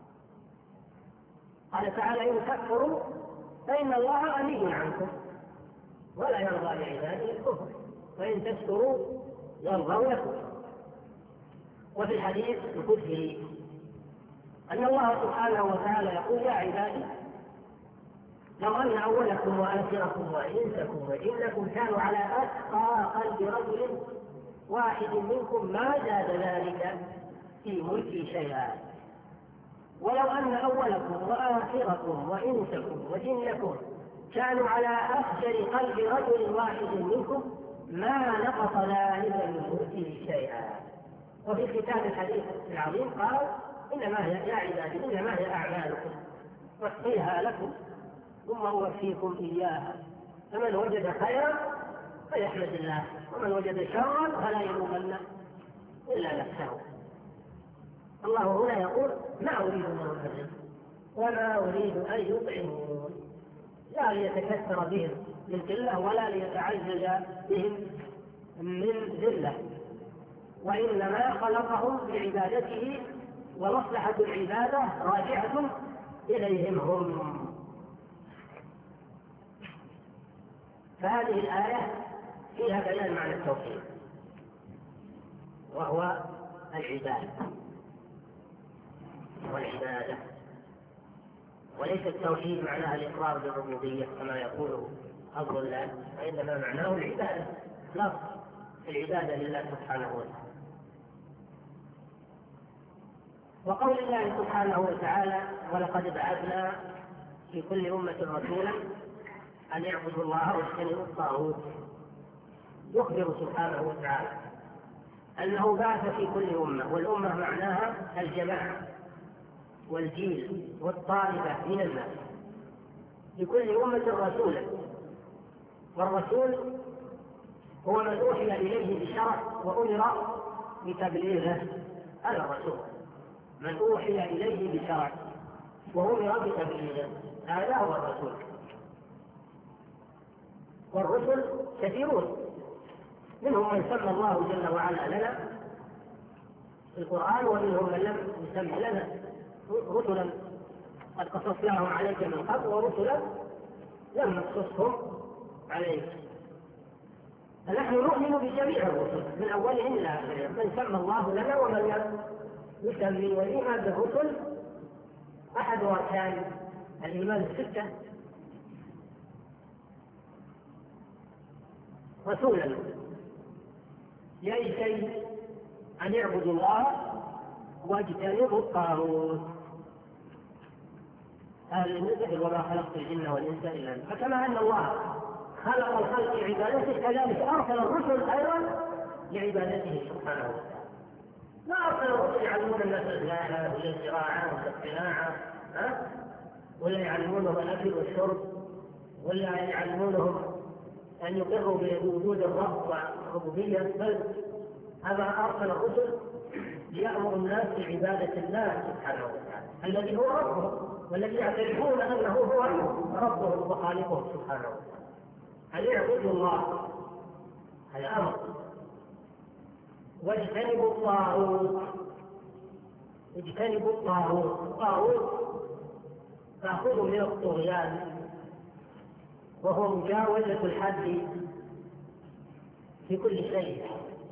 قال تعالى إن تكفروا فإن الله غني عنكم ولا يرضى لعباده الكفر وإن تشكروا يرضى لكم. وفي الحديث القدسي أن الله سبحانه وتعالى يقول يا عبادي لو أن أولكم وآخركم وإنسكم وجنكم كانوا على أتقى قلب رجل واحد منكم ما زاد ذلك في ملكي شيئا، ولو أن أولكم وآخركم وإنسكم وجنكم كانوا على أفجر قلب رجل واحد منكم ما نقص ذلك من ملكي شيئا. وفي ختام الحديث العظيم قال إنما هي يا عبادي إنما هي أعمالكم أحصيها لكم ثم أوفيكم إياها، فمن وجد خيرا فيحمد الله ومن وجد شرا فلا يلومن إلا نفسه. الله هنا يقول ما أريد منهم الرزق وما أريد أن يطعمون، لا ليتكثر بهم بالقلة ولا ليتعزز بهم من ذلة، وإنما خلقهم بعبادته، ومصلحة العبادة راجعة إليهم هم. فهذه الآية فيها بيان معنى التوحيد، وهو العبادة والعبادة، وليس التوحيد معناها الإقرار بالربوبية كما يقوله أمر الله، وإنما معناه العبادة، خلاص العبادة لله سبحانه وتعالى. وقول الله سبحانه وتعالى: ولقد بعثنا في كل أمة رسولا أن يعبدوا الله واجتنبوا الطاغوت، يخبر سبحانه وتعالى أنه بعث في كل أمة، والأمة معناها الجماعة والجيل والطائفة من الناس، لكل أمة رسولا، والرسول هو من أوحي إليه بشرع وأمر بتبليغه. هذا الرسول من أوحي إليه بشرع وأمر بتبليغه، هذا هو الرسول. والرسل كثيرون، منهم من سمى الله جل وعلا لنا في القرآن، ومنهم من لم يسمى لنا، رسلا قد قصصناهم عليك من قبل ورسلا لم نقصصهم عليك. فنحن نؤمن بجميع الرسل من أولهم إلى آخرهم، من سمى الله لنا ومن لم يسمي. والإيمان بالرسل أحد أركان الإيمان الستة. رسولا لأي شيء أن يعبدوا الله واجتنبوا الطاغوت. هذا المثل: وما خلقت الجن والإنس إلا ليعبدون. فكما أن الله خلق الخلق لعبادته، كذلك أرسل الرسل أيضا لعبادته سبحانه وتعالى. ما أرسل الرسل يعلمون الناس الزراعة ولا الزراعة ولا الصناعة، ها؟ ولا يعلمونهم الأكل والشرب، ولا يعلمونهم أن يقروا بوجود الرب والربوبية، بل هذا أرسل الرسل ليأمر الناس بعبادة الله سبحانه وتعالى الذي هو ربهم، والذي يعترفون أنه هو ربهم وخالقهم سبحانه وتعالى. أن يعبدوا الله، هذا أمر. واجتنبوا الطاغوت، اجتنبوا الطاغوت. الطاغوت تأخذ من الطغيان، وهو مجاوزة الحد في كل شيء.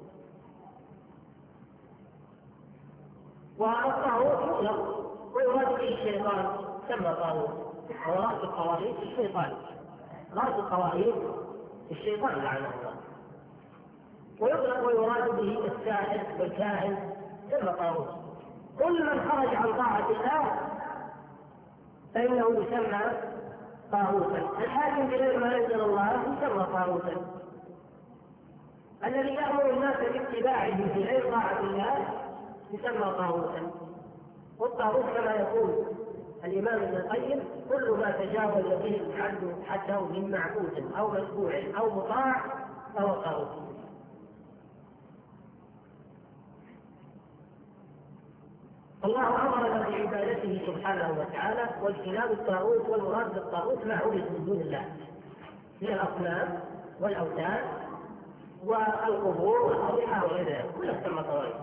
والطاغوت يطلق ويراد به الشيطان، سمى طاغوت، هو رأس الطواغيت الشيطان، رأس الطواغيت الشيطان لعنه الله. ويطلق ويراد به الساحر والكاهن، سمى طاغوت. كل من خرج عن طاعة الله فإنه يسمى طاغوتا. الحاكم بغير ما أنزل الله يسمى طاغوتا. الذي يأمر الناس باتباعه في غير طاعة الله يسمى طاغوتا. والطاغوت كما يقول الإمام ابن القيم: كل ما تجاوز به الحد حتى من معبود أو متبوع أو مطاع فهو طاغوت. الله أمرنا بعبادته سبحانه وتعالى واجتناب الطاغوت، والمراد بالطاغوت ما عبد من دون الله من الأصنام والأوثان والقبور والأضرحة وغيرها، كلها تسمى طاغوت.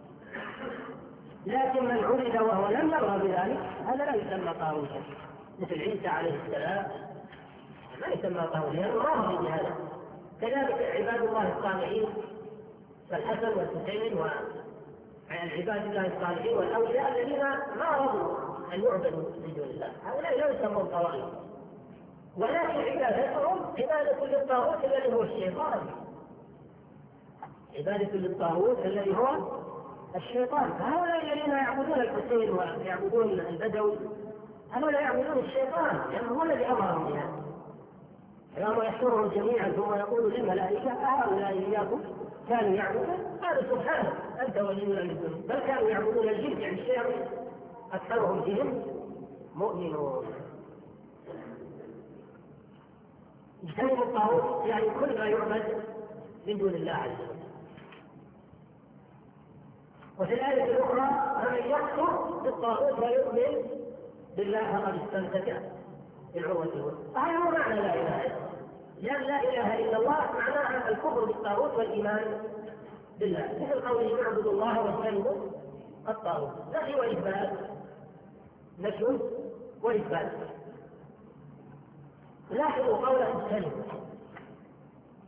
لكن من عبد وهو لم يرضى بذلك هذا لا يسمى طاغوتا، مثل عيسى عليه السلام ما يسمى طاغوتا لأنه راضي بهذا. كذلك عباد الله الصالحين كالحسن والحسين وعباد الله الصالحين والأولياء الذين ما رضوا أن يعبدوا من دون الله، هؤلاء لا يسمون طواغيت، ولكن عبادتهم عبادة للطاغوت الذي هو الشيطان، عبادة للطاغوت الذي هو الشيطان. فهؤلاء الذين يعبدون الحسين ويعبدون البدوي هؤلاء يعبدون الشيطان، لأنه هو الذي أمرهم بهذا. يوم يحشرهم جميعا ثم يقول للملائكة: هؤلاء إياكم كانوا يعبدون؟ قالوا: سبحانك أنت ولينا من دونهم، بل كانوا يعبدون الجن، يعني الشياطين أكثرهم بهم مؤمنون. اجتنبوا الطاغوت يعني كل ما يعبد من دون الله عز وجل. وفي الآية الأخرى: فمن يكفر بالطاغوت ويؤمن بالله فقد استمسك بالعروة الوثقى. هذا هو معنى لا إله إلا الله، لأن لا إله إلا الله معناها الكفر بالطاغوت والإيمان بالله، مثل قوله: اعبدوا الله واجتنبوا الطاغوت. نفي وإثبات، نفي وإثبات. لاحظوا قوله اجتنبوا،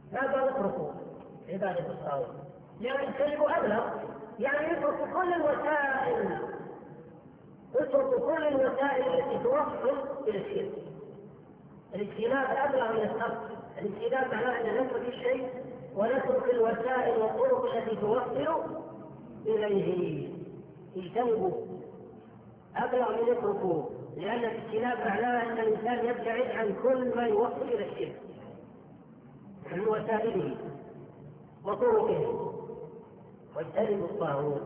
هذا اتركوا عبادة الطاغوت، لأن الكذب أبلغ، يعني يترك كل الوسائل، يترك كل الوسائل التي توصل إلى الشرك. الاجتناب أبلغ من الترك. الاجتناب معناه أن نترك الشيء ونترك الوسائل والطرق التي توصل إليه. اجتنبوا أبلغ من يتركوا، لأن الاجتناب معناه أن الإنسان يبتعد عن كل ما يوصل إلى الشرك من وسائله وطرقه، واجتنبوا الطاغوت.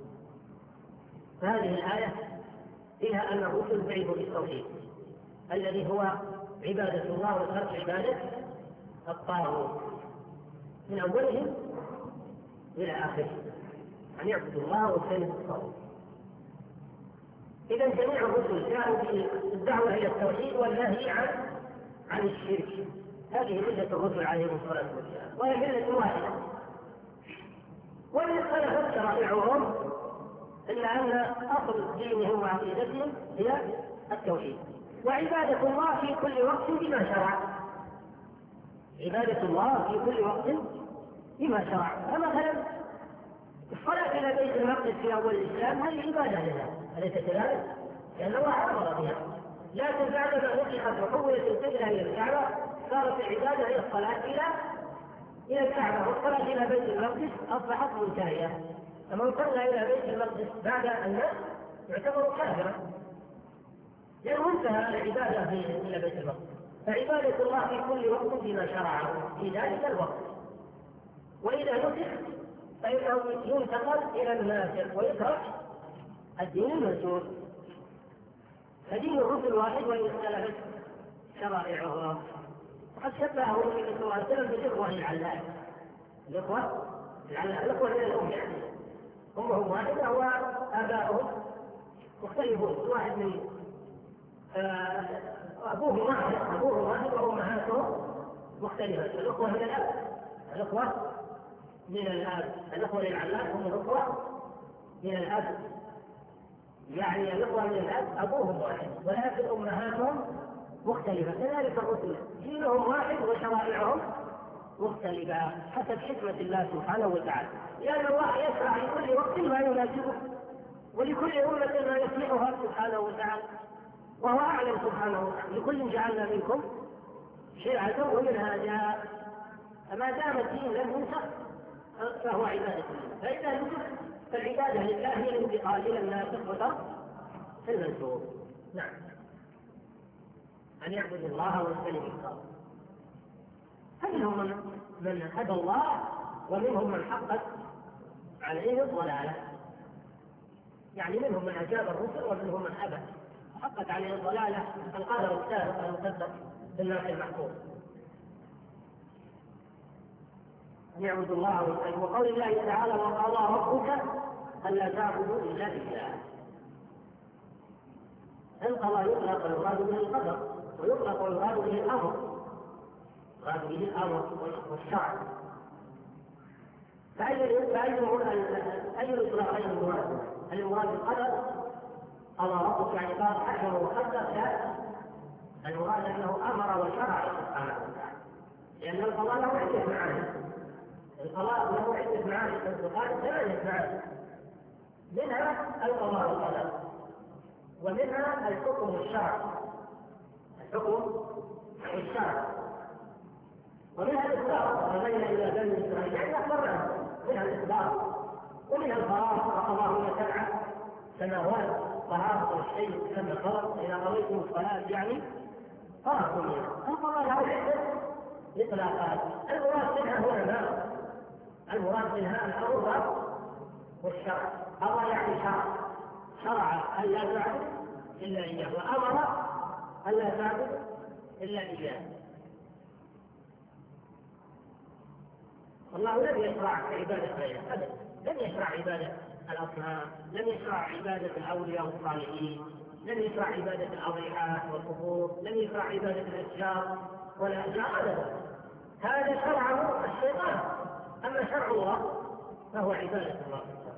فهذه الآية فيها أن الرسل بعثوا بالتوحيد الذي هو عبادة الله وترك عبادة الطاغوت من أولهم إلى آخرهم، أن يعبدوا الله واجتنبوا الطاغوت. إذا جميع الرسل جاءوا بالدعوة إلى التوحيد والنهي عن عن الشرك. هذه ملة الرسل عليهم الصلاة والسلام، وهي ملة واحدة، وإن اختلفت شرائعهم إلا أن أصل دينهم وعقيدتهم هي التوحيد. وعبادة الله في كل وقت بما شرع، عبادة الله في كل وقت بما شرع. فمثلا الصلاة إلى بيت المقدس في أول الإسلام هذه عبادة لله، أليس كذلك؟ لأن الله أمر بها، لكن بعدما نقلت وحولت القبلة إلى الكعبة صارت العبادة هي الصلاة إلى إلى الكعبة، والصلاة إلى بيت المقدس أصبحت منتهية. فمن صلى إلى بيت المقدس بعد الناس يعتبر كافرا، لأنه انتهى العبادة إلى بيت المقدس. فعبادة الله في كل وقت بما شرع في ذلك الوقت، وإذا نسخ فإنه ينتقل إلى الناسخ ويترك الدين المنسوخ. فدين الرسل واحد وإن اختلفت شرائعهم. وقد شبهه النبي صلى الله عليه وسلم بالإخوة العلال، الإخوة العلال، الإخوة من الأم يعني أمهم واحدة وآباؤهم مختلفون، واحد من آه أبوهم واحد أبوهم واحد وأمهاتهم مختلفة. الإخوة من الأب، الإخوة من الأب، الإخوة للعلال هم الإخوة من الأب، يعني الإخوة من الأب أبوهم واحد ولكن أمهاتهم مختلفة. كذلك الرسل دينهم واحد وشرائعهم مختلفة حسب حكمة الله سبحانه وتعالى، لأن الله يشرع لكل وقت ما يناسبه ولكل أمة ما يصلحها سبحانه وتعالى، وهو أعلم سبحانه وتعالى. لكل جعلنا منكم شرعة ومنهاجا. فما دام الدين لم ينسخ فهو عبادة الله، فإذا نسخ فالعبادة لله هي الانتقال إلى الناسخ وترك المنسوخ. نعم، أن يعبد الله واجتنب الطاغوت. فمنهم من هدى الله ومنهم من حقت عليه الضلالة، يعني منهم من أجاب الرسل ومنهم من أبى حقت عليه الضلالة. القدر السابق المقدر باللوح المحفوظ. أن يعبدوا الله واجتنبوا. وقول الله تعالى وقضى ربك ألا تعبدوا إلا إياه. القضاء يطلق ويراد به القدر، ويطلق ويراد به الأمر، يراد به الأمر والشرع. فأي أي الإطلاقين المراد؟ المراد القدر قضى ربك يعني قال حكم وقدر، لا، المراد أنه أمر وشرع سبحانه وتعالى، لأن القضاء له عدة معاني. القضاء له عدة معاني، القرآن ثمانية معاني، منها القضاء والقدر، ومنها الحكم والشرع، الحكم والشرع، ومنها الإخبار وبين إلى بني إسرائيل يعني أخبرنا، منها الإخبار، ومنها القرار وقضاهن سبع سماوات طهارة الشيء كما فرض إذا قضيتم الصلاة يعني فرضتم منها. القضاء له عدة إطلاقات. المراد منها هنا ما المراد منها الأمر والشرع. الله يعني شرع شرع ألا نعبد إلا إياه، وأمر ألا نعبد إلا إياه. الله لم يشرع عبادة غيره أبدا، لم يشرع عبادة الأصنام، لم يشرع عبادة الأولياء والصالحين، لم يشرع عبادة الأضرحة والقبور، لم يشرع عبادة الأشجار والأحجار أبدا. هذا شرعه الشيطان. أما شرع الله فهو عبادة الله.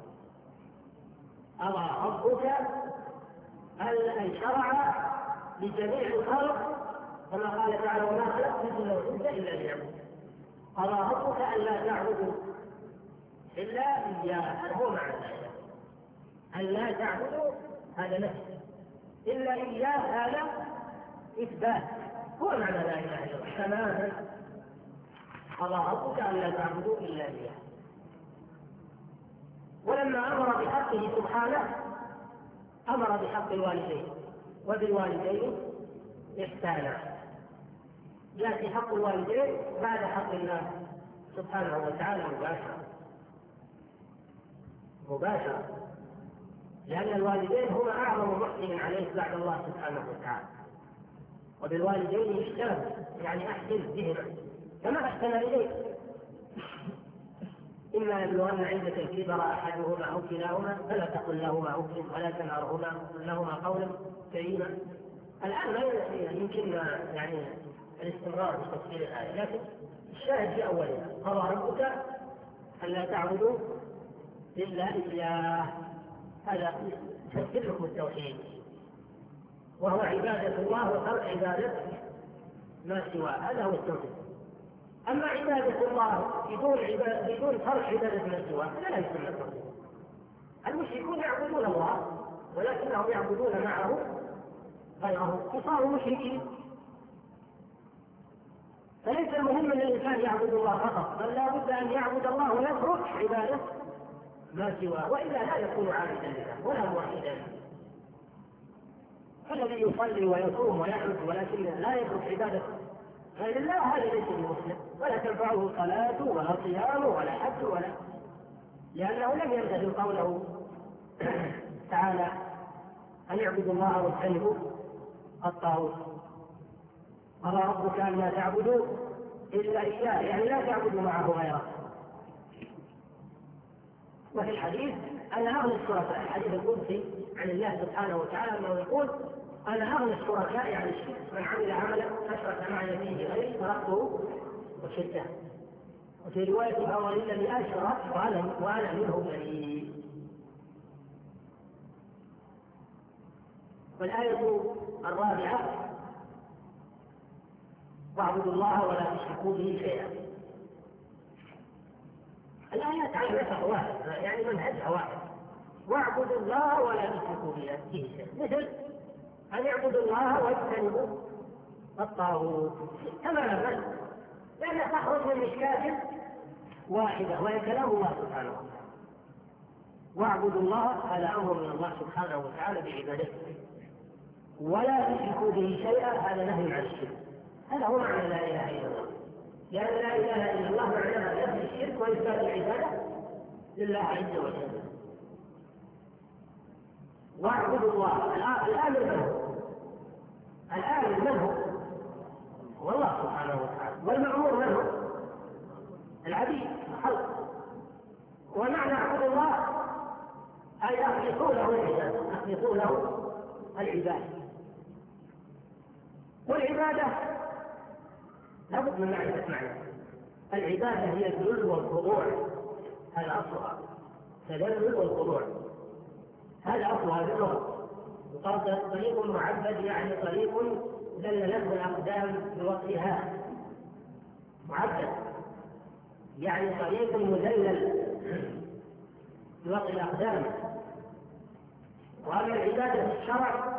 أرى ربك أن شرع لجميع الخلق كما قال تعالى وما خلقت الجن والإنس إلا ليعبدون. قضى ربك ألا تعبدوا إلا إياه، هذا هو معنى الآية. ألا تعبدوا هذا نفي، إلا إياه هذا إثبات، هو معنى لا إله إلا الله تماما. قضى ربك ألا تعبدوا إلا إياه. ولما أمر بحقه سبحانه أمر بحق الوالدين، وبالوالدين إحسانا. يأتي حق الوالدين بعد حق الله سبحانه وتعالى مباشرة مباشرة لأن الوالدين هما أعظم محسن عليه بعد الله سبحانه وتعالى. وبالوالدين إحسان يعني أحسن بهما كما أحسن إليك. إما يبلغن عندك الكبر أحدهما أو كلاهما فلا تقل لهما أف ولا تنهرهما وقل لهما قولا كريما. الآن لا يمكن يعني الاستمرار في تفسير الآية، لكن الشاهد في أولها قضى ربك ألا تعبدوا إلا إياه، هذا يفسر لكم التوحيد، وهو عبادة الله وترك عبادة ما سواه، هذا هو التوحيد. أما عبادة الله بدون عبادة بدون ترك عبادة ما سواه فلا يسمى التوحيد. المشركون يعبدون الله ولكنهم يعبدون معه غيره فصاروا مشركين. فليس المهم ان الانسان يعبد الله فقط، بل لا بد ان يعبد الله ويترك عباده ما سواه، والا لا يكون عابدا لله ولا موحدا. فالذي يصلي ويصوم ويحج ولكن لا يترك عباده غير الله هذا ليس بمسلم، ولا تنفعه صلاة ولا صيام ولا حج ولا، لأنه لم يمتثل قوله تعالى أن يعبدوا الله واجتنبوا الطاغوت. قضى ربك أن لا تعبدوا إلا إياه، يعني لا تعبدوا معه غيره. وفي الحديث أنا أغنى الشركاء، الحديث القدسي عن الله سبحانه وتعالى أنه يقول أنا أغنى الشركاء عن الشرك، من عمل عملا أشرك معي فيه غيري تركته وشركه. وفي رواية الأول الذي أشرك وأنا وأنا منه بريء. والآية الرابعة واعبدوا الله ولا تشركوا به شيئا. الآيات عن نسخ واحد يعني منهجها واحد، واعبدوا الله ولا تشركوا به شيئا، مثل أن يعبدوا الله واجتنبوا الطاغوت تماما، لأنها تخرج من مشكاة واحدة وهي كلام الله سبحانه وتعالى. واعبدوا الله هذا أمر من الله سبحانه وتعالى بعبادته، ولا تشركوا به شيئا هذا نهي عن الشرك. هذا هو معنى لا إله إلا الله، لأن لا إله إلا الله معناها نفي الشرك وإثبات العبادة لله عز وجل. واعبدوا الله الآمر من هو؟ الآمر من هو؟ والله سبحانه وتعالى. والمأمور من هو؟ العبيد الخلق. ومعنى اعبدوا الله أي أخلصوا له العبادة، أخلصوا له العبادة. والعبادة لابد من معرفة معنى العبادة، هي الذل والخضوع، هذا أصلها الذل والخضوع، هذا أصلها باللغة. وقال طريق معبد يعني طريق ذل له الأقدام بوقتها، معبد يعني طريق مذلل بوقت الأقدام. وأما العبادة في الشرع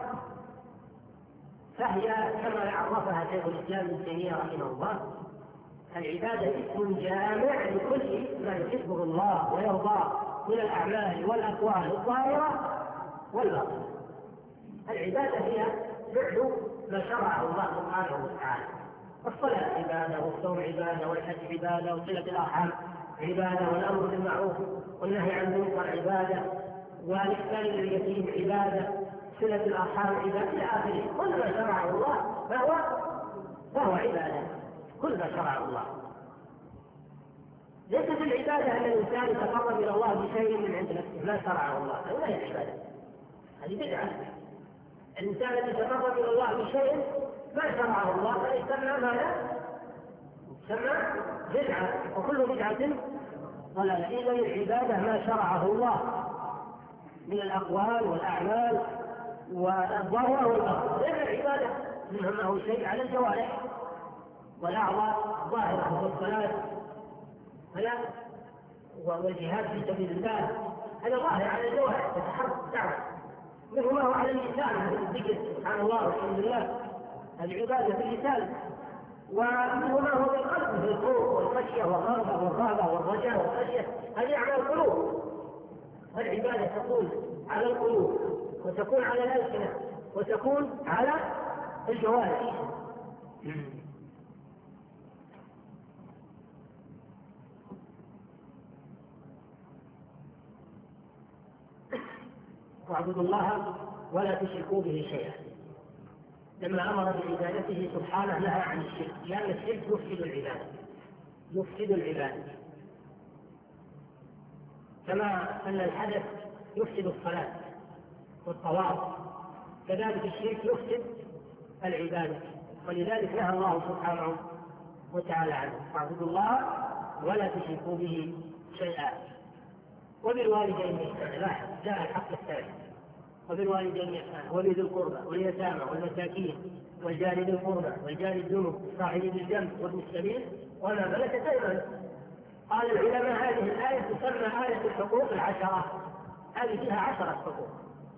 فهي كما عرفها شيخ الإسلام ابن تيمية رحمه الله، العبادة اسم جامع لكل ما يحبه الله ويرضاه من الأعمال والأقوال الظاهرة والباطنة. العبادة هي فعل ما شرعه الله سبحانه وتعالى. الصلاة عبادة، والصوم عبادة، والحج عبادة، وصلة الأرحام عبادة، والأمر بالمعروف والنهي عن المنكر عبادة، والإحسان لليتيم عبادة، صلة الأرحام عبادة إلى آخره. كل ما شرعه الله فهو فهو عبادة، كل ما شرعه الله. ليست العبادة أن الإنسان يتقرب إلى الله بشيء من عند نفسه ما شرعه الله، هذه هي العبادة، هذه بدعة. الإنسان الذي يتقرب إلى الله بشيء ما شرعه الله فيسمى ماذا؟ يسمى بدعة، وكل بدعة ضلالة. إذا العبادة ما شرعه الله من الأقوال والأعمال والظاهرة والباطنة، لأن العبادة منها ما هو شيء على الجوارح والأعضاء ظاهرة، والصلاة هذا والجهاد في سبيل الله هذا ظاهر على الجوارح تتحرك الدعوة، منه ما هو على اللسان مثل الذكر سبحان الله والحمد لله، هذه عبادة في اللسان، ومنه ما هو بالقلب في الخوف والخشية والرغبة والرهبة والرجاء والخشية، هذه أعمال القلوب. العبادة تكون على القلوب وتكون على الألسنة وتكون على الجوارح. واعبدوا الله ولا تشركوا به شيئا، لما امر بعبادته سبحانه نهى عن الشرك، لان الشرك يفسد العباده يفسد العباده كما ان الحدث يفسد الصلاه والطواف، كذلك الشرك يفسد العباده، ولذلك نهى الله سبحانه وتعالى عنه. واعبدوا الله ولا تشركوا به شيئا. وبالوالدين إحسانا، لاحظ جاء الحق الثالث، وبالوالدين إحسانا وبذي القربى واليتامى والمساكين والجار ذي القربى والجار الجنب والصاحب بالجنب وابن السبيل وما ملكت أيمانكم. قال العلماء هذه الآية تسمى آية الحقوق العشرة، هذه فيها عشرة حقوق،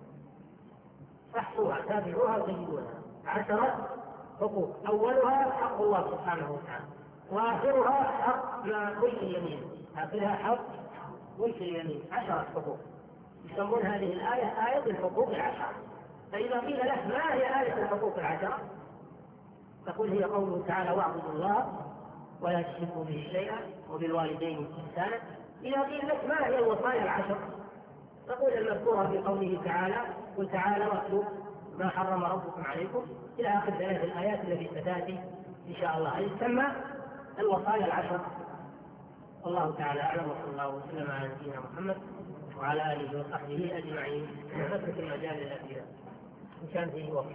احصوها تابعوها وتجدونها، عشرة حقوق، أولها حق الله سبحانه وتعالى، وآخرها حق ملك اليمين، آخرها حق ملك اليمين، عشرة حقوق. يسمون هذه الآية آية الحقوق العشرة. فإذا قيل لك ما هي آية الحقوق العشرة؟ تقول هي قوله تعالى واعبدوا الله ولا تشركوا به شيئا وبالوالدين إحسانا. إذا قيل لك ما هي الوصايا العشر؟ تقول المذكورة في قوله تعالى قل تعالوا واتلوا ما حرم ربكم عليكم إلى آخر ثلاث الآيات التي ستأتي إن شاء الله. هذه تسمى الوصايا العشر. الله تعالى أعلم، وصلى الله وسلم على نبينا محمد وعلى آله وصحبه أجمعين. نترك المجال للأسئلة إن كان فيه وقت.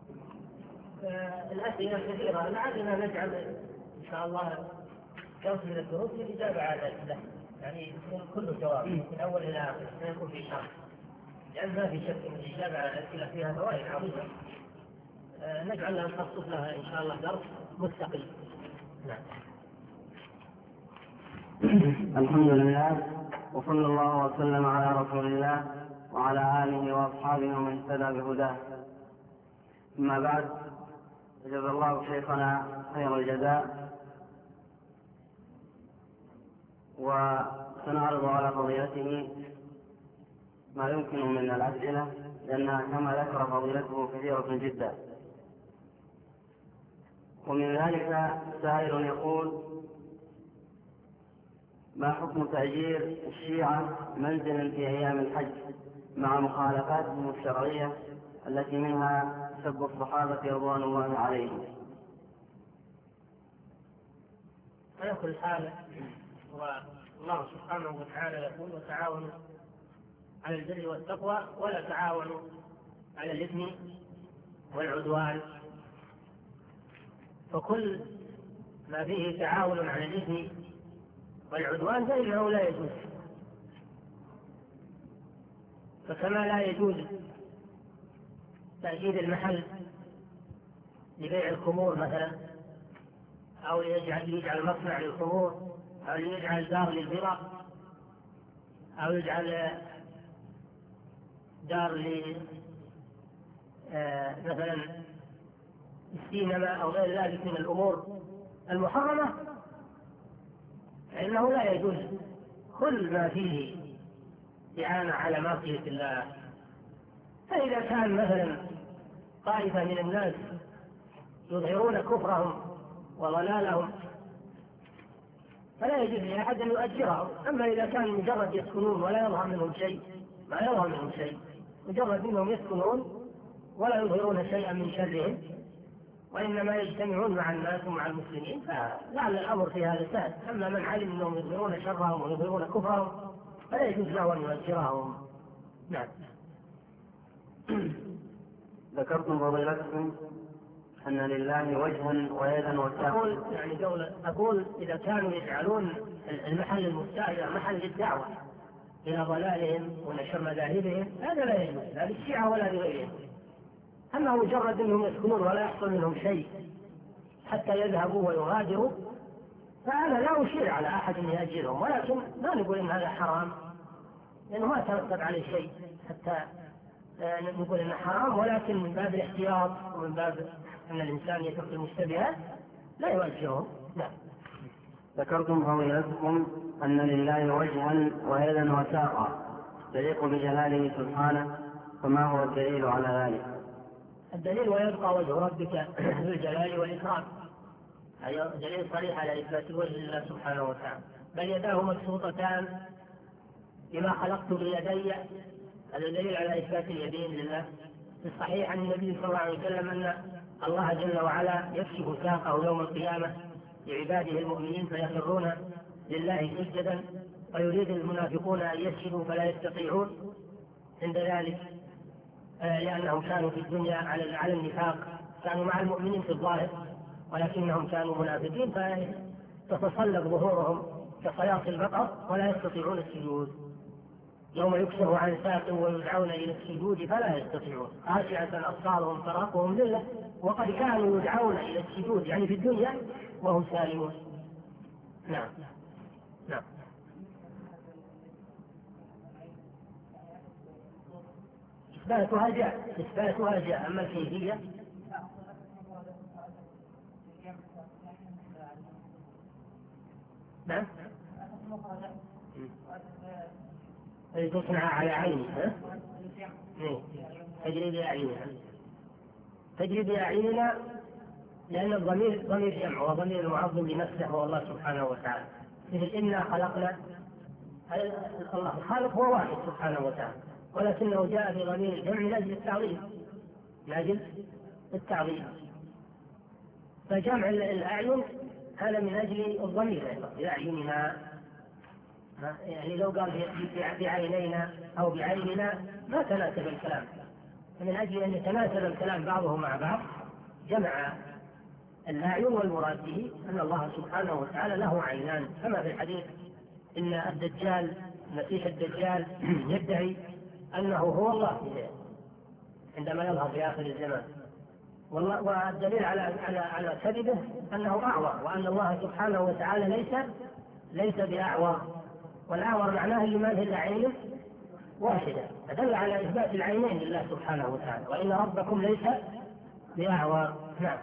الأسئلة كثيرة، لعلنا نجعل إن شاء الله جوز من الدروس الإجابة على الأسئلة، يعني يكون كله جواب من أول إلى آخر، لا يكون في شرح، لأن ما في شك أن الإجابة على الأسئلة فيها فوائد عظيمة. نجعل لها نخصص لها إن شاء الله درس مستقل. نعم. الحمد لله وصلى الله وسلم على رسول الله وعلى آله وأصحابه ومن اهتدى بهداه. أما بعد، جزا الله شيخنا خير الجزاء، وسنعرض على فضيلته ما يمكن من الأسئلة، لأنها كما ذكر فضيلته كثيرة جدا. ومن ذلك سائل يقول: ما حكم تأجير الشيعة منزلا في أيام الحج مع مخالفاتهم الشرعية التي منها سب الصحابة رضوان الله عليهم؟ على كل حال، والله سبحانه وتعالى يقول: وتعاونوا على البر والتقوى ولا تعاونوا على الإثم والعدوان. فكل ما فيه تعاون على الإثم والعدوان فإنه لا يجوز. فكما لا يجوز تأجير المحل لبيع الخمور مثلا، أو يجعل يجعل مصنع للخمور، أو يجعل دار للبرع، أو يجعل دار ل مثلا السينما أو غير ذلك من الأمور المحرمة، فإنه لا يجوز كل ما فيه إعانة على معصية الله. فإذا كان مثلا طائفة من الناس يظهرون كفرهم وضلالهم فلا يجوز لأحد أن يؤجرهم. أما إذا كان مجرد يسكنون ولا يظهر منهم شيء، ما يظهر منهم شيء، مجرد منهم يسكنون ولا يظهرون شيئا من شرهم، وإنما يجتمعون مع الناس ومع المسلمين، فلعل الأمر في هذا سهل. أما من علم أنهم يظهرون شرهم ويظهرون كفرهم فلا يجوز له أن يؤجرهم. نعم. ذكرتم فضيلتكم أن لله وجها ويدا وساقا. أقول يعني دولة أقول إذا كانوا يجعلون المحل المستأجر محل للدعوة إلى ضلالهم ونشر مذاهبهم هذا لا يجوز، لا للشيعة ولا لغيرهم. أما مجرد أنهم يسكنون ولا يحصل منهم شيء حتى يذهبوا ويغادروا فأنا لا أشير على أحد أن يأجرهم، ولكن لا نقول إن هذا حرام لأنه ما ترتب عليه شيء حتى نقول إنه حرام، ولكن من باب الاحتياط ومن باب أن الإنسان يترك المشتبهات لا يؤجرهم. نعم. ذكرتم فضيلتكم أن لله وجها ويدا وساقا تليق بجلاله سبحانه، فما هو الدليل على ذلك؟ الدليل ويبقى وجه ربك ذو الجلال والإكرام، أي دليل صريح على إثبات الوجه لله سبحانه وتعالى. بل يداه مبسوطتان بما خلقت بيدي، هذا دليل على إثبات اليدين لله. في الصحيح عن النبي صلى الله عليه وسلم أن الله جل وعلا يكشف ساقه يوم القيامة لعباده المؤمنين فيخرون لله سجدا، ويريد المنافقون أن يسجدوا فلا يستطيعون عند ذلك، لأنهم كانوا في الدنيا على النفاق، كانوا مع المؤمنين في الظاهر ولكنهم كانوا منافقين فتصلب ظهورهم كصياص البقر ولا يستطيعون السجود. يوم يكشف عن ساق ويدعون إلى السجود فلا يستطيعون، خاشعة أبصارهم ترهقهم ذلة وقد كانوا يدعون إلى السجود يعني في الدنيا وهم سالمون. نعم. نعم. إثباتها جاء إثباتها جاء أما الكيفية نعم تصنع على عينها تجري بأعينها تجري بأعيننا، لأن الضمير ضمير جمع وضمير المعظم لنفسه هو الله سبحانه وتعالى. مثل إنا خلقنا، الله الخالق هو واحد سبحانه وتعالى، ولكنه جاء بضمير الجمع من أجل التعظيم من أجل التعظيم فجمع الأعين هذا من أجل الضمير بأعيننا، يعني لو قال بعينينا أو بعيننا ما تناسب الكلام، من أجل أن يتناسب الكلام بعضه مع بعض جمع الأعين، والمراد به أن الله سبحانه وتعالى له عينان، كما في الحديث إن الدجال مسيح الدجال يدعي أنه هو الله عندما يظهر في آخر الزمان، والدليل على على على كذبه أنه أعور، وأن الله سبحانه وتعالى ليس ليس بأعور، والأعور معناه اللي ما له إلا عين واحدة، فدل على إثبات العينين لله سبحانه وتعالى، وإن ربكم ليس بأعور. نعم.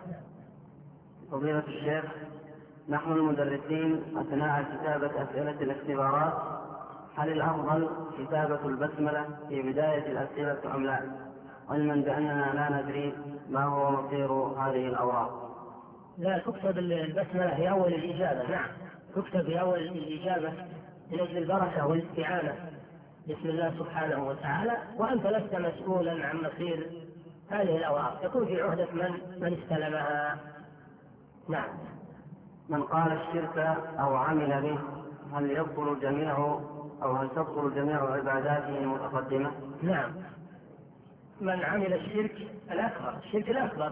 فضيلة الشيخ، نحن المدرسين أثناء كتابة أسئلة الاختبارات هل الأفضل كتابة البسملة في بداية الأسئلة أم لا؟ علما بأننا لا ندري ما هو مصير هذه الأوراق. لا، تكتب البسملة في أول الإجابة. نعم، تكتب في أول الإجابة من أجل البركة والاستعانة بسم الله سبحانه وتعالى، وأنت لست مسؤولا عن مصير هذه الأوراق، تكون في عهدة من من استلمها. نعم. من قال الشرك أو عمل به هل يبطل جميع أو هل تبطل جميع عباداته المتقدمة؟ نعم، من عمل الشرك الأكبر، الشرك الأكبر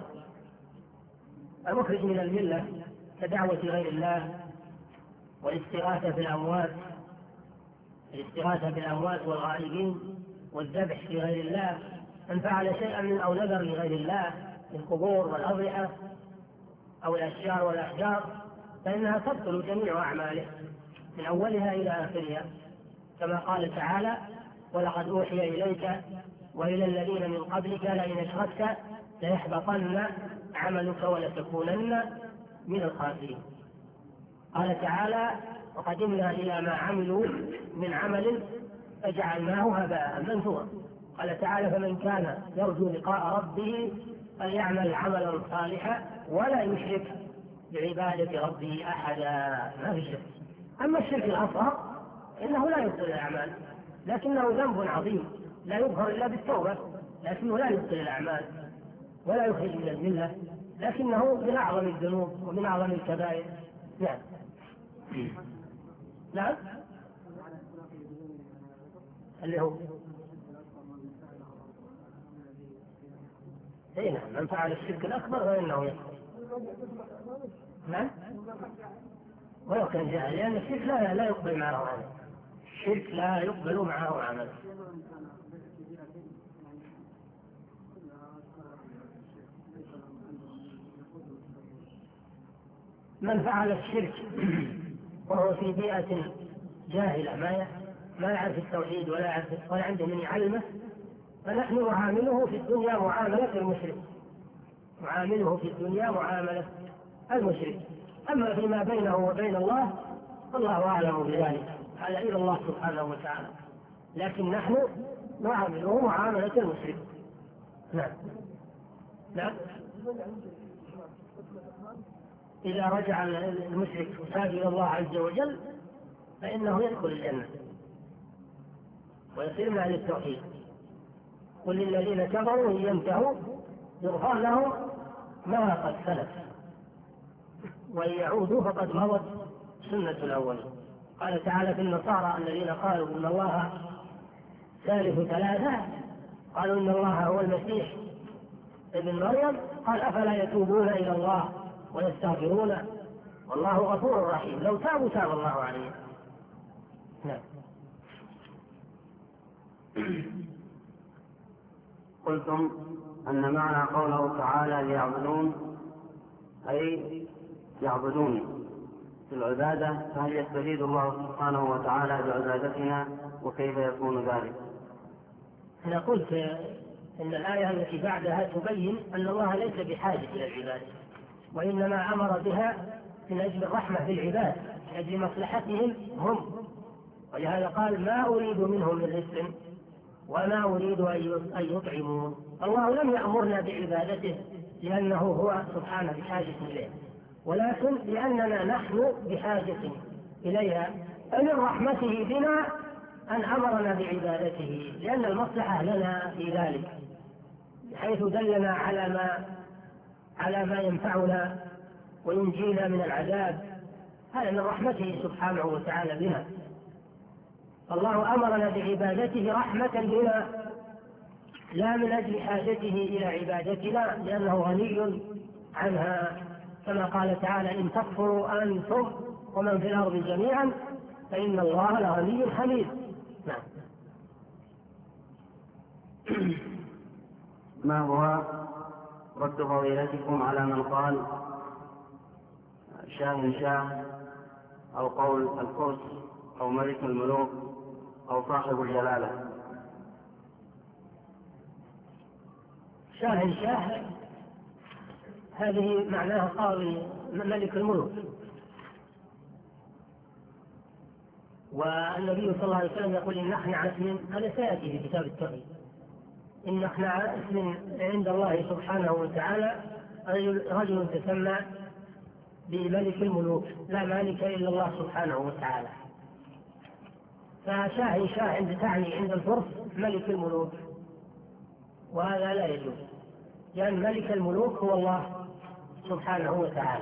المخرج من الملة كدعوة غير الله والاستغاثة بالأموات الاستغاثة بالأموات والغائبين والذبح في غير الله، من فعل شيئا من أو نذر لغير الله في القبور والأضرحة أو الأشجار والأحجار فإنها تبطل جميع أعماله من أولها إلى آخرها، كما قال تعالى: ولقد أوحي إليك وإلى الذين من قبلك لئن أشركت ليحبطن عملك ولتكونن من الخاسرين. قال تعالى: وقدمنا إلى ما عملوا من عمل فجعلناه هباء منثورا. قال تعالى: فمن كان يرجو لقاء ربه فليعمل عملا صالحا ولا يشرك بعبادة ربه أحدا. ما في شرك. أما الشرك الأصغر إنه لا يبطل الأعمال، لكنه ذنب عظيم لا يغفر إلا بالتوبة، لكنه لا يبطل الأعمال ولا يخرج من الملة، لكنه من أعظم الذنوب ومن أعظم الكبائر. نعم. نعم، اللي هو اي نعم، من فعل الشرك الأكبر فإنه يكفر. نعم، ولو كان جاهل، لأن الشرك لا لا يقبل معه عمل، الشرك لا يقبل معه عمل. من فعل الشرك وهو في بيئة جاهلة ما ما يعرف التوحيد ولا يعرف ولا عنده من يعلمه، فنحن نعامله في الدنيا معاملة المشرك، نعامله في الدنيا معاملة المشرك. أما فيما بينه وبين الله فالله أعلم بذلك، هذا إلى الله سبحانه وتعالى، لكن نحن نعامله معاملة المشرك. نعم. نعم. إذا رجع المشرك وتاب إلى الله عز وجل فإنه يدخل الجنة ويصير من أهل التوحيد. قل للذين كفروا إن ينتهوا يغفر لهم ما قد سلف وإن يعودوا فقد مضت سنة الأول. قال تعالى في النصارى الذين قالوا إن الله ثالث ثلاثة، قالوا إن الله هو المسيح ابن مريم، قال أفلا يتوبون إلى الله ويستغفرون والله غفور رحيم، لو تابوا تاب الله عليهم. نعم. قلتم أن معنى قوله تعالى ليعبدون أي يعبدوني في العبادة، فهل يستفيد الله سبحانه وتعالى بعبادتنا وكيف يكون ذلك؟ أنا قلت إن الآية التي بعدها تبين أن الله ليس بحاجة إلى العبادة، وإنما أمر بها من أجل الرحمة بالعباد، من أجل مصلحتهم هم، ولهذا قال ما أريد منهم من رزق وما أريد أن يطعمون. الله لم يأمرنا بعبادته لأنه هو سبحانه بحاجة إليه، ولكن لأننا نحن بحاجة إليها، فمن رحمته بنا أن أمرنا بعبادته، لأن المصلحة لنا في ذلك، حيث دلنا على ما على ما ينفعنا وينجينا من العذاب، هذا من رحمته سبحانه وتعالى بنا. الله أمرنا بعبادته رحمة بنا لا من أجل حاجته إلى عبادتنا، لأنه غني عنها، كما قال تعالى إن تكفروا أنتم ومن في الأرض جميعا فإن الله لغني حميد. نعم. ما هو رد فضيلتكم على من قال شاه شاه أو قول القدس أو ملك الملوك أو صاحب الجلالة؟ شاه شاه هذه معناها قاضي ملك الملوك، والنبي صلى الله عليه وسلم يقول إن نحن اسم، هذا سيأتي في كتاب التوحيد، إن نحن اسم عند الله سبحانه وتعالى رجل تسمى بملك الملوك، لا مالك إلا الله سبحانه وتعالى. فشاه شاه عند تعني عند الفرس ملك الملوك، وهذا لا يجوز، لأن ملك الملوك هو الله سبحانه وتعالى،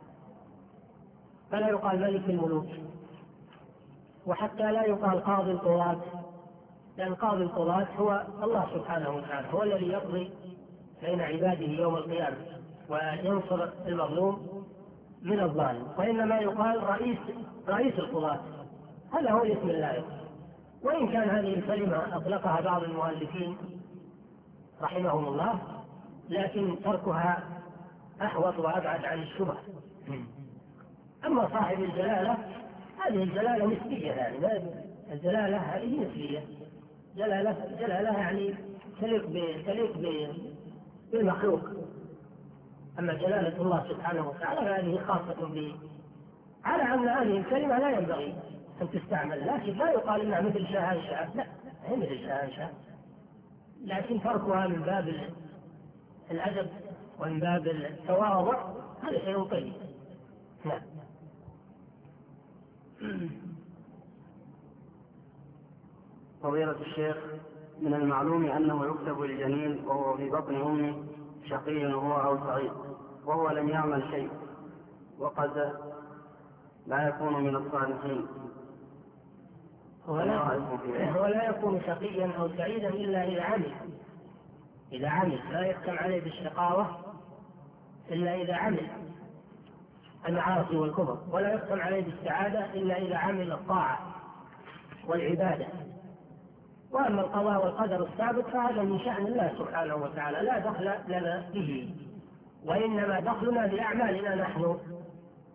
فلا يقال ملك الملوك. وحتى لا يقال قاضي القضاة، لأن قاضي القضاة هو الله سبحانه وتعالى، هو الذي يقضي بين عباده يوم القيامة وينصر المظلوم من الظالم، وإنما يقال رئيس رئيس القضاة، هذا هو الاسم اللائق. وإن كان هذه الكلمة أطلقها بعض المؤلفين رحمهم الله، لكن تركها أحوط وأبعد عن الشبه. أما صاحب الجلالة هذه الجلالة نسبية، يعني الجلالة هذه نسبية، جلالة جلالة يعني تليق تليق بالمخلوق. أما جلالة الله سبحانه وتعالى فهذه خاصة به، على أن هذه الكلمة لا ينبغي أن تستعمل، لكن لا يقال إنها مثل شاه شاه، لا هي مثل شاه شاه، لكن تركها من باب الأدب ومن باب التواضع، هذا شيء طيب. نعم. فضيلة الشيخ، من المعلوم أنه يكتب للجنين وهو في بطن أمه شقي هو أو سعيد، وهو لم يعمل شيء، وقد لا يكون من الصالحين، هو لا يكون شقيا أو سعيدا إلا إذا عمل، إذا عمل لا يحكم عليه بالشقاوة إلا إذا عمل المعاصي والكفر، ولا يحكم عليه بالسعادة إلا إذا عمل الطاعة والعبادة. وأما القضاء والقدر الثابت فهذا من شأن الله سبحانه وتعالى، لا دخل لنا به، وإنما دخلنا بأعمالنا نحن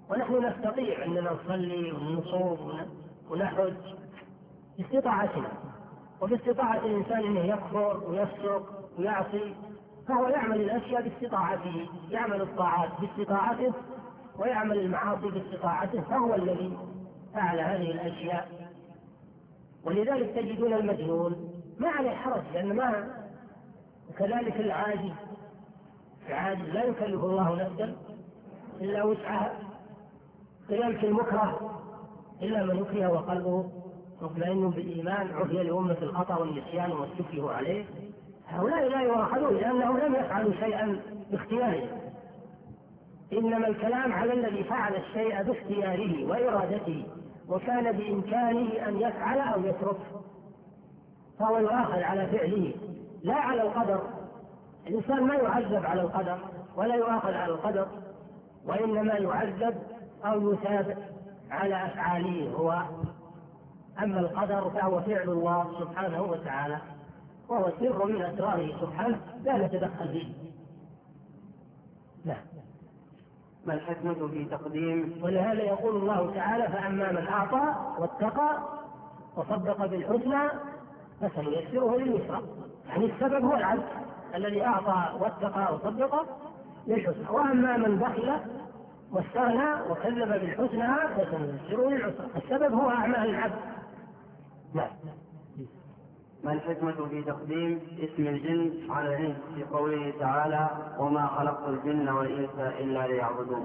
ونحن نستطيع أننا نصلي ونصوم ونحج باستطاعتنا، وباستطاعة الإنسان أنه يكفر ويفسق ويعصي، فهو يعمل الأشياء باستطاعته، يعمل الطاعات باستطاعته ويعمل المعاصي باستطاعته، فهو الذي فعل هذه الأشياء. ولذلك تجدون المجنون ما عليه حرج، لأن ما وكذلك العاجز العاجز لا يكلف الله نفسا إلا وسعها، كذلك المكره إلا من يكره وقلبه مطمئن بالإيمان عفي لأمة الخطأ والنسيان واستكره عليه. هؤلاء لا يؤاخذون لأنهم لم يفعلوا شيئا باختياره، إنما الكلام على الذي فعل الشيء باختياره وإرادته وكان بإمكانه أن يفعل أو يترك، فهو يؤاخذ على فعله لا على القدر. الإنسان ما يعذب على القدر ولا يؤاخذ على القدر، وإنما يعذب أو يثاب على أفعاله هو. أما القدر فهو فعل الله سبحانه وتعالى، وهو سر من أسراره سبحانه لا نتدخل فيه. لا. ما الحكمة في تقديم؟ ولهذا يقول الله تعالى: فأما من أعطى واتقى وصدق بالحسنى فسنيسره لليسرى. يعني السبب هو العبد الذي أعطى واتقى وصدق بالحسنى، وأما من بخل واستغنى وكذب بالحسنى فسنيسره للعسرى. السبب هو أعمال العبد. لا. ما الحكمة في تقديم اسم الجن على الإنس في قوله تعالى: وما خلقت الجن والإنس إلا ليعبدون؟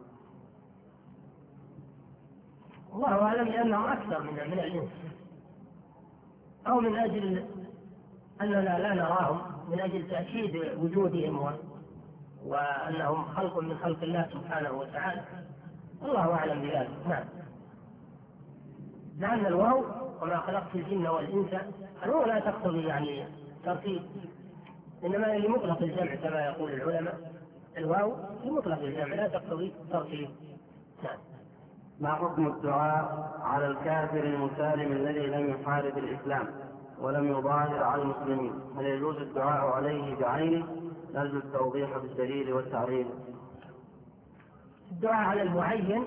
الله أعلم لأنهم أكثر من من الإنس، أو من أجل أننا لا نراهم، من أجل تأكيد وجودهم وأنهم خلق من خلق الله سبحانه وتعالى. الله أعلم بذلك. نعم. لأن الواو وما خلقت الجن والإنس الواو لا تقتضي يعني ترتيب، إنما لمطلق الجمع كما يقول العلماء، الواو لمطلق الجمع لا تقتضي ترتيب. نعم. ما حكم الدعاء على الكافر المسالم الذي لم يحارب الإسلام ولم يظاهر على المسلمين؟ هل يجوز الدعاء عليه بعينه؟ نرجو التوضيح بالدليل والتعليل. الدعاء على المعين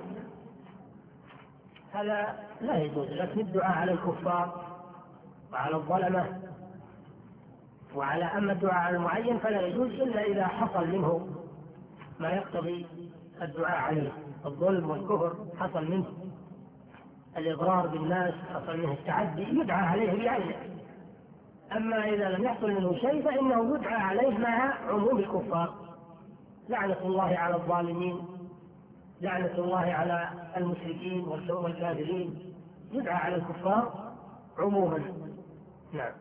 هذا لا يجوز، لكن الدعاء على الكفار وعلى الظلمة وعلى أما الدعاء على المعين فلا يجوز إلا إذا حصل منه ما يقتضي الدعاء عليه، الظلم والكفر حصل منه، الإضرار بالناس حصل منه، التعدي يدعى عليه بعينه. أما إذا لم يحصل منه شيء فإنه يدعى عليه مع عموم الكفار. لعنة الله على الظالمين، لعنة الله على المشركين والكافرين، يدعى على الكفار عموما. نعم.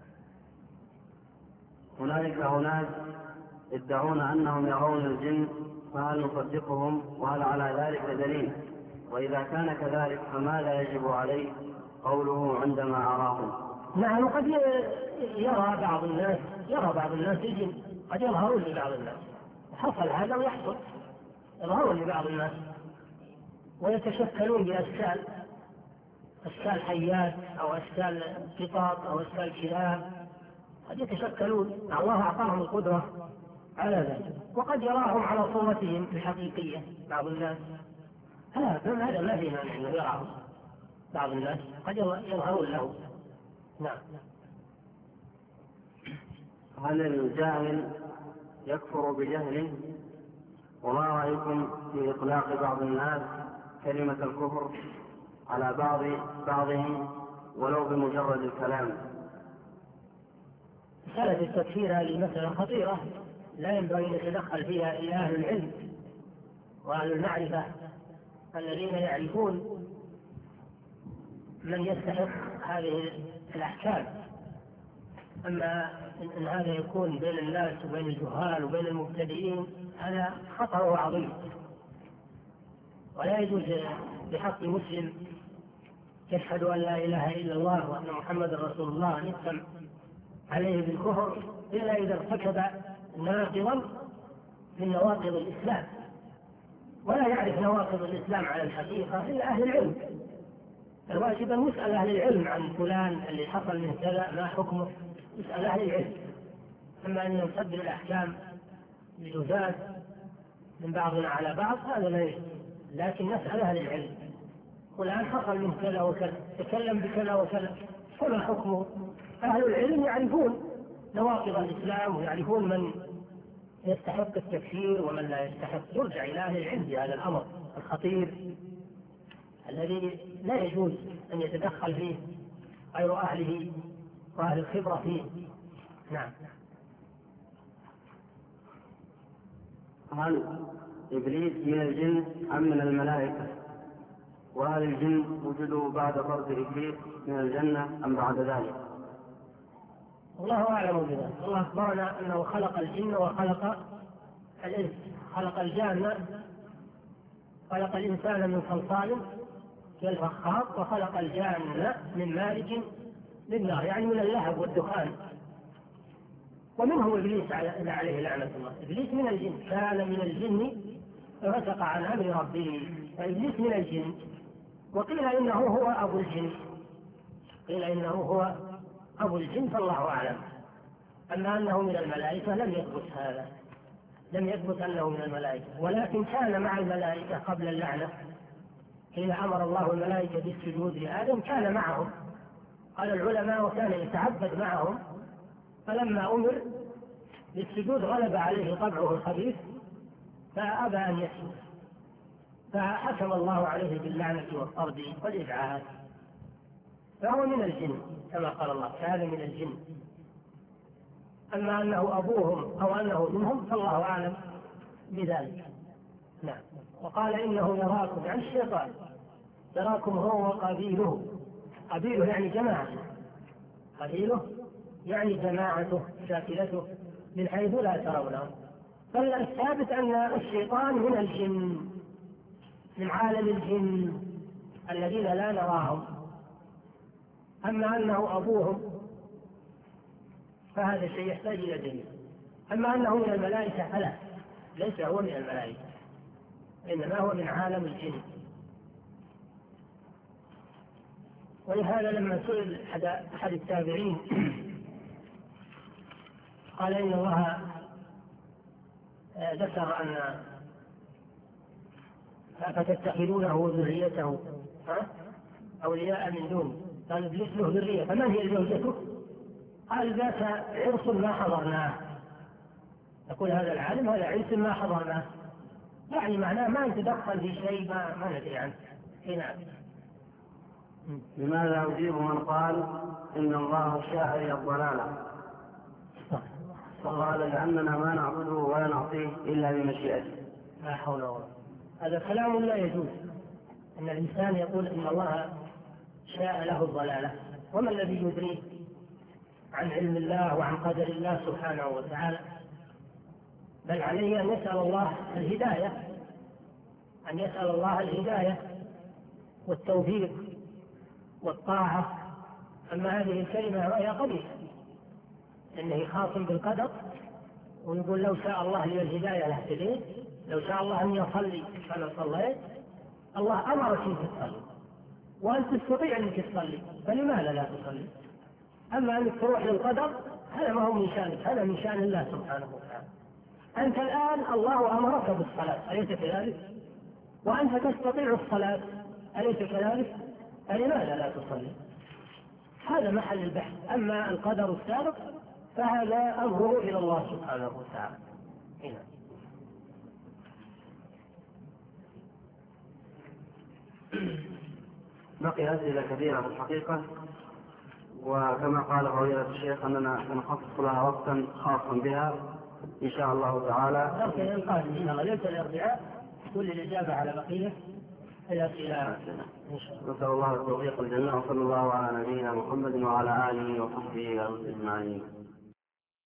هنالك أناس يدعون أنهم يرون الجن، فهل نصدقهم؟ وهل على ذلك دليل؟ وإذا كان كذلك فماذا يجب عليه قوله عندما أراهم؟ نعم. قد يرى بعض الناس يرى بعض الناس الجن، قد يظهرون لبعض الناس، حصل هذا ويحصل، يظهرون لبعض الناس ويتشكلون بأشكال، أشكال حيات أو أشكال قطط أو أشكال كلاب، قد يتشكلون. الله أعطاهم القدرة على ذلك، وقد يراهم على صورتهم الحقيقية بعض الناس. هذا هذا ما في مانع أنه يراهم بعض الناس، قد يظهرون له. نعم. هل الجاهل يكفر بجهله؟ وما رأيكم في إطلاق بعض الناس كلمة الكفر على بعض بعضهم ولو بمجرد الكلام؟ مسألة التكفير هذه مسألة خطيرة لا ينبغي أن يتدخل فيها إلا أهل العلم وأهل المعرفة الذين يعرفون من يستحق هذه الأحكام. أما إن هذا يكون بين الناس وبين الجهال وبين المبتدئين هذا خطر عظيم، ولا يجوز بحق مسلم يشهد أن لا إله إلا الله وأن محمد رسول الله أن يحكم عليه بالكفر إلا إذا ارتكب ناقضا من نواقض الإسلام، ولا يعرف نواقض الإسلام على الحقيقة إلا أهل العلم. الواجب أن يسأل أهل العلم عن فلان اللي حصل من كذا ما حكمه، يسأل أهل العلم. أما أن يصدر الأحكام بجزاز من بعضنا على بعض هذا لكن نسأل أهل العلم، والآن حصل من كذا وكذا، تكلم بكذا وكذا، فما حكمه؟ أهل العلم يعرفون نواقض الإسلام ويعرفون من يستحق التكفير ومن لا يستحق. يرجع إلى أهل العلم بهذا الأمر الخطير الذي لا يجوز أن يتدخل فيه غير أهله وأهل الخبرة فيه. نعم. هل إبليس من الجن أم من الملائكة؟ وهل الجن وجدوا بعد طرد إبليس من الجنة أم بعد ذلك؟ الله أعلم بذلك. الله أخبرنا أنه خلق الجن وخلق الإنس، خلق الجان، خلق الإنسان من صلصال كالفخار، وخلق الجان من مارج من نار، يعني من اللهب والدخان. ومنهم إبليس عليه لعنة الله. إبليس من الجن، كان من الجن ففسق عن أمر ربه، فإبليس من الجن. وقيل إنه هو أبو الجن، قيل إنه هو أبو الجن، فالله أعلم. أما أنه من الملائكة لم يثبت هذا، لم يثبت أنه من الملائكة، ولكن كان مع الملائكة قبل اللعنة. حين أمر الله الملائكة بالسجود لآدم كان معهم، قال العلماء، وكان يتعبد معهم، فلما أمر بالسجود غلب عليه طبعه الخبيث فأبى أن يسجد، فحكم الله عليه باللعنة والطرد والإبعاد، فهو من الجن كما قال الله، كان من الجن. أما أنه أبوهم أو أنه منهم فالله أعلم بذلك. نعم. وقال إنه يراكم، عن الشيطان، يراكم هو وقبيله. قبيله يعني جماعته، قبيله يعني جماعته شاكلته من حيث لا ترونه. فالثابت أن الشيطان من الجن، من عالم الجن الذين لا نراهم. أما أنه أبوهم فهذا شيء يحتاج إلى دليل. أما أنه من الملائكة فلا، ليس هو من الملائكة، إنما هو من عالم الجن. ولهذا لما سئل أحد التابعين قال إن الله ذكر أن فتتخذونه وذريته أولياء من دونه، قال إبليس له ذرية، فمن هي زوجته؟ قال ذاك عرس ما حضرناه. يقول هذا العالم هذا عرس ما حضرناه، يعني معناه ما يتدخل في شيء ما, ما ندري عنه. هنا لماذا أجيب من قال إن الله شاء لي الضلالة؟ فقال لأننا ما نعبده ولا نعطيه إلا بمشيئته. لا حول ولا قوة. هذا كلام لا يجوز، أن الإنسان يقول إن الله شاء له الضلالة، وما الذي يدريه عن علم الله وعن قدر الله سبحانه وتعالى؟ بل عليه أن يسأل الله الهداية، أن يسأل الله الهداية والتوفيق والطاعة. أما هذه الكلمة وهي قبيحة، إنه خاصم بالقدر، ويقول لو شاء الله لي الهداية لاهتديت، لو شاء الله أن يصلي فأنا صليت. الله أمرك أنك تصلي وأنت تستطيع أنك تصلي، فلماذا لا تصلي؟ أما أنك تروح للقدر هذا ما هو من شأنك، هذا من شأن الله سبحانه وتعالى. أنت الآن الله أمرك بالصلاة، أليس كذلك؟ وأنت تستطيع الصلاة، أليس كذلك؟ فلماذا لا تصلي؟ هذا محل البحث. أما القدر السابق فهذا أمره إلى الله سبحانه وتعالى. هنا بقي أسئلة كثيرة في الحقيقة، وكما قال فضيلة الشيخ أننا سنخصص لها وقتا خاصا بها إن شاء الله تعالى. لكن القادم إن الله ليس الأربعاء كل الإجابة على بقية الأسئلة. نسأل الله التوفيق والجنة، وصلى الله على نبينا محمد وعلى آله وصحبه أجمعين.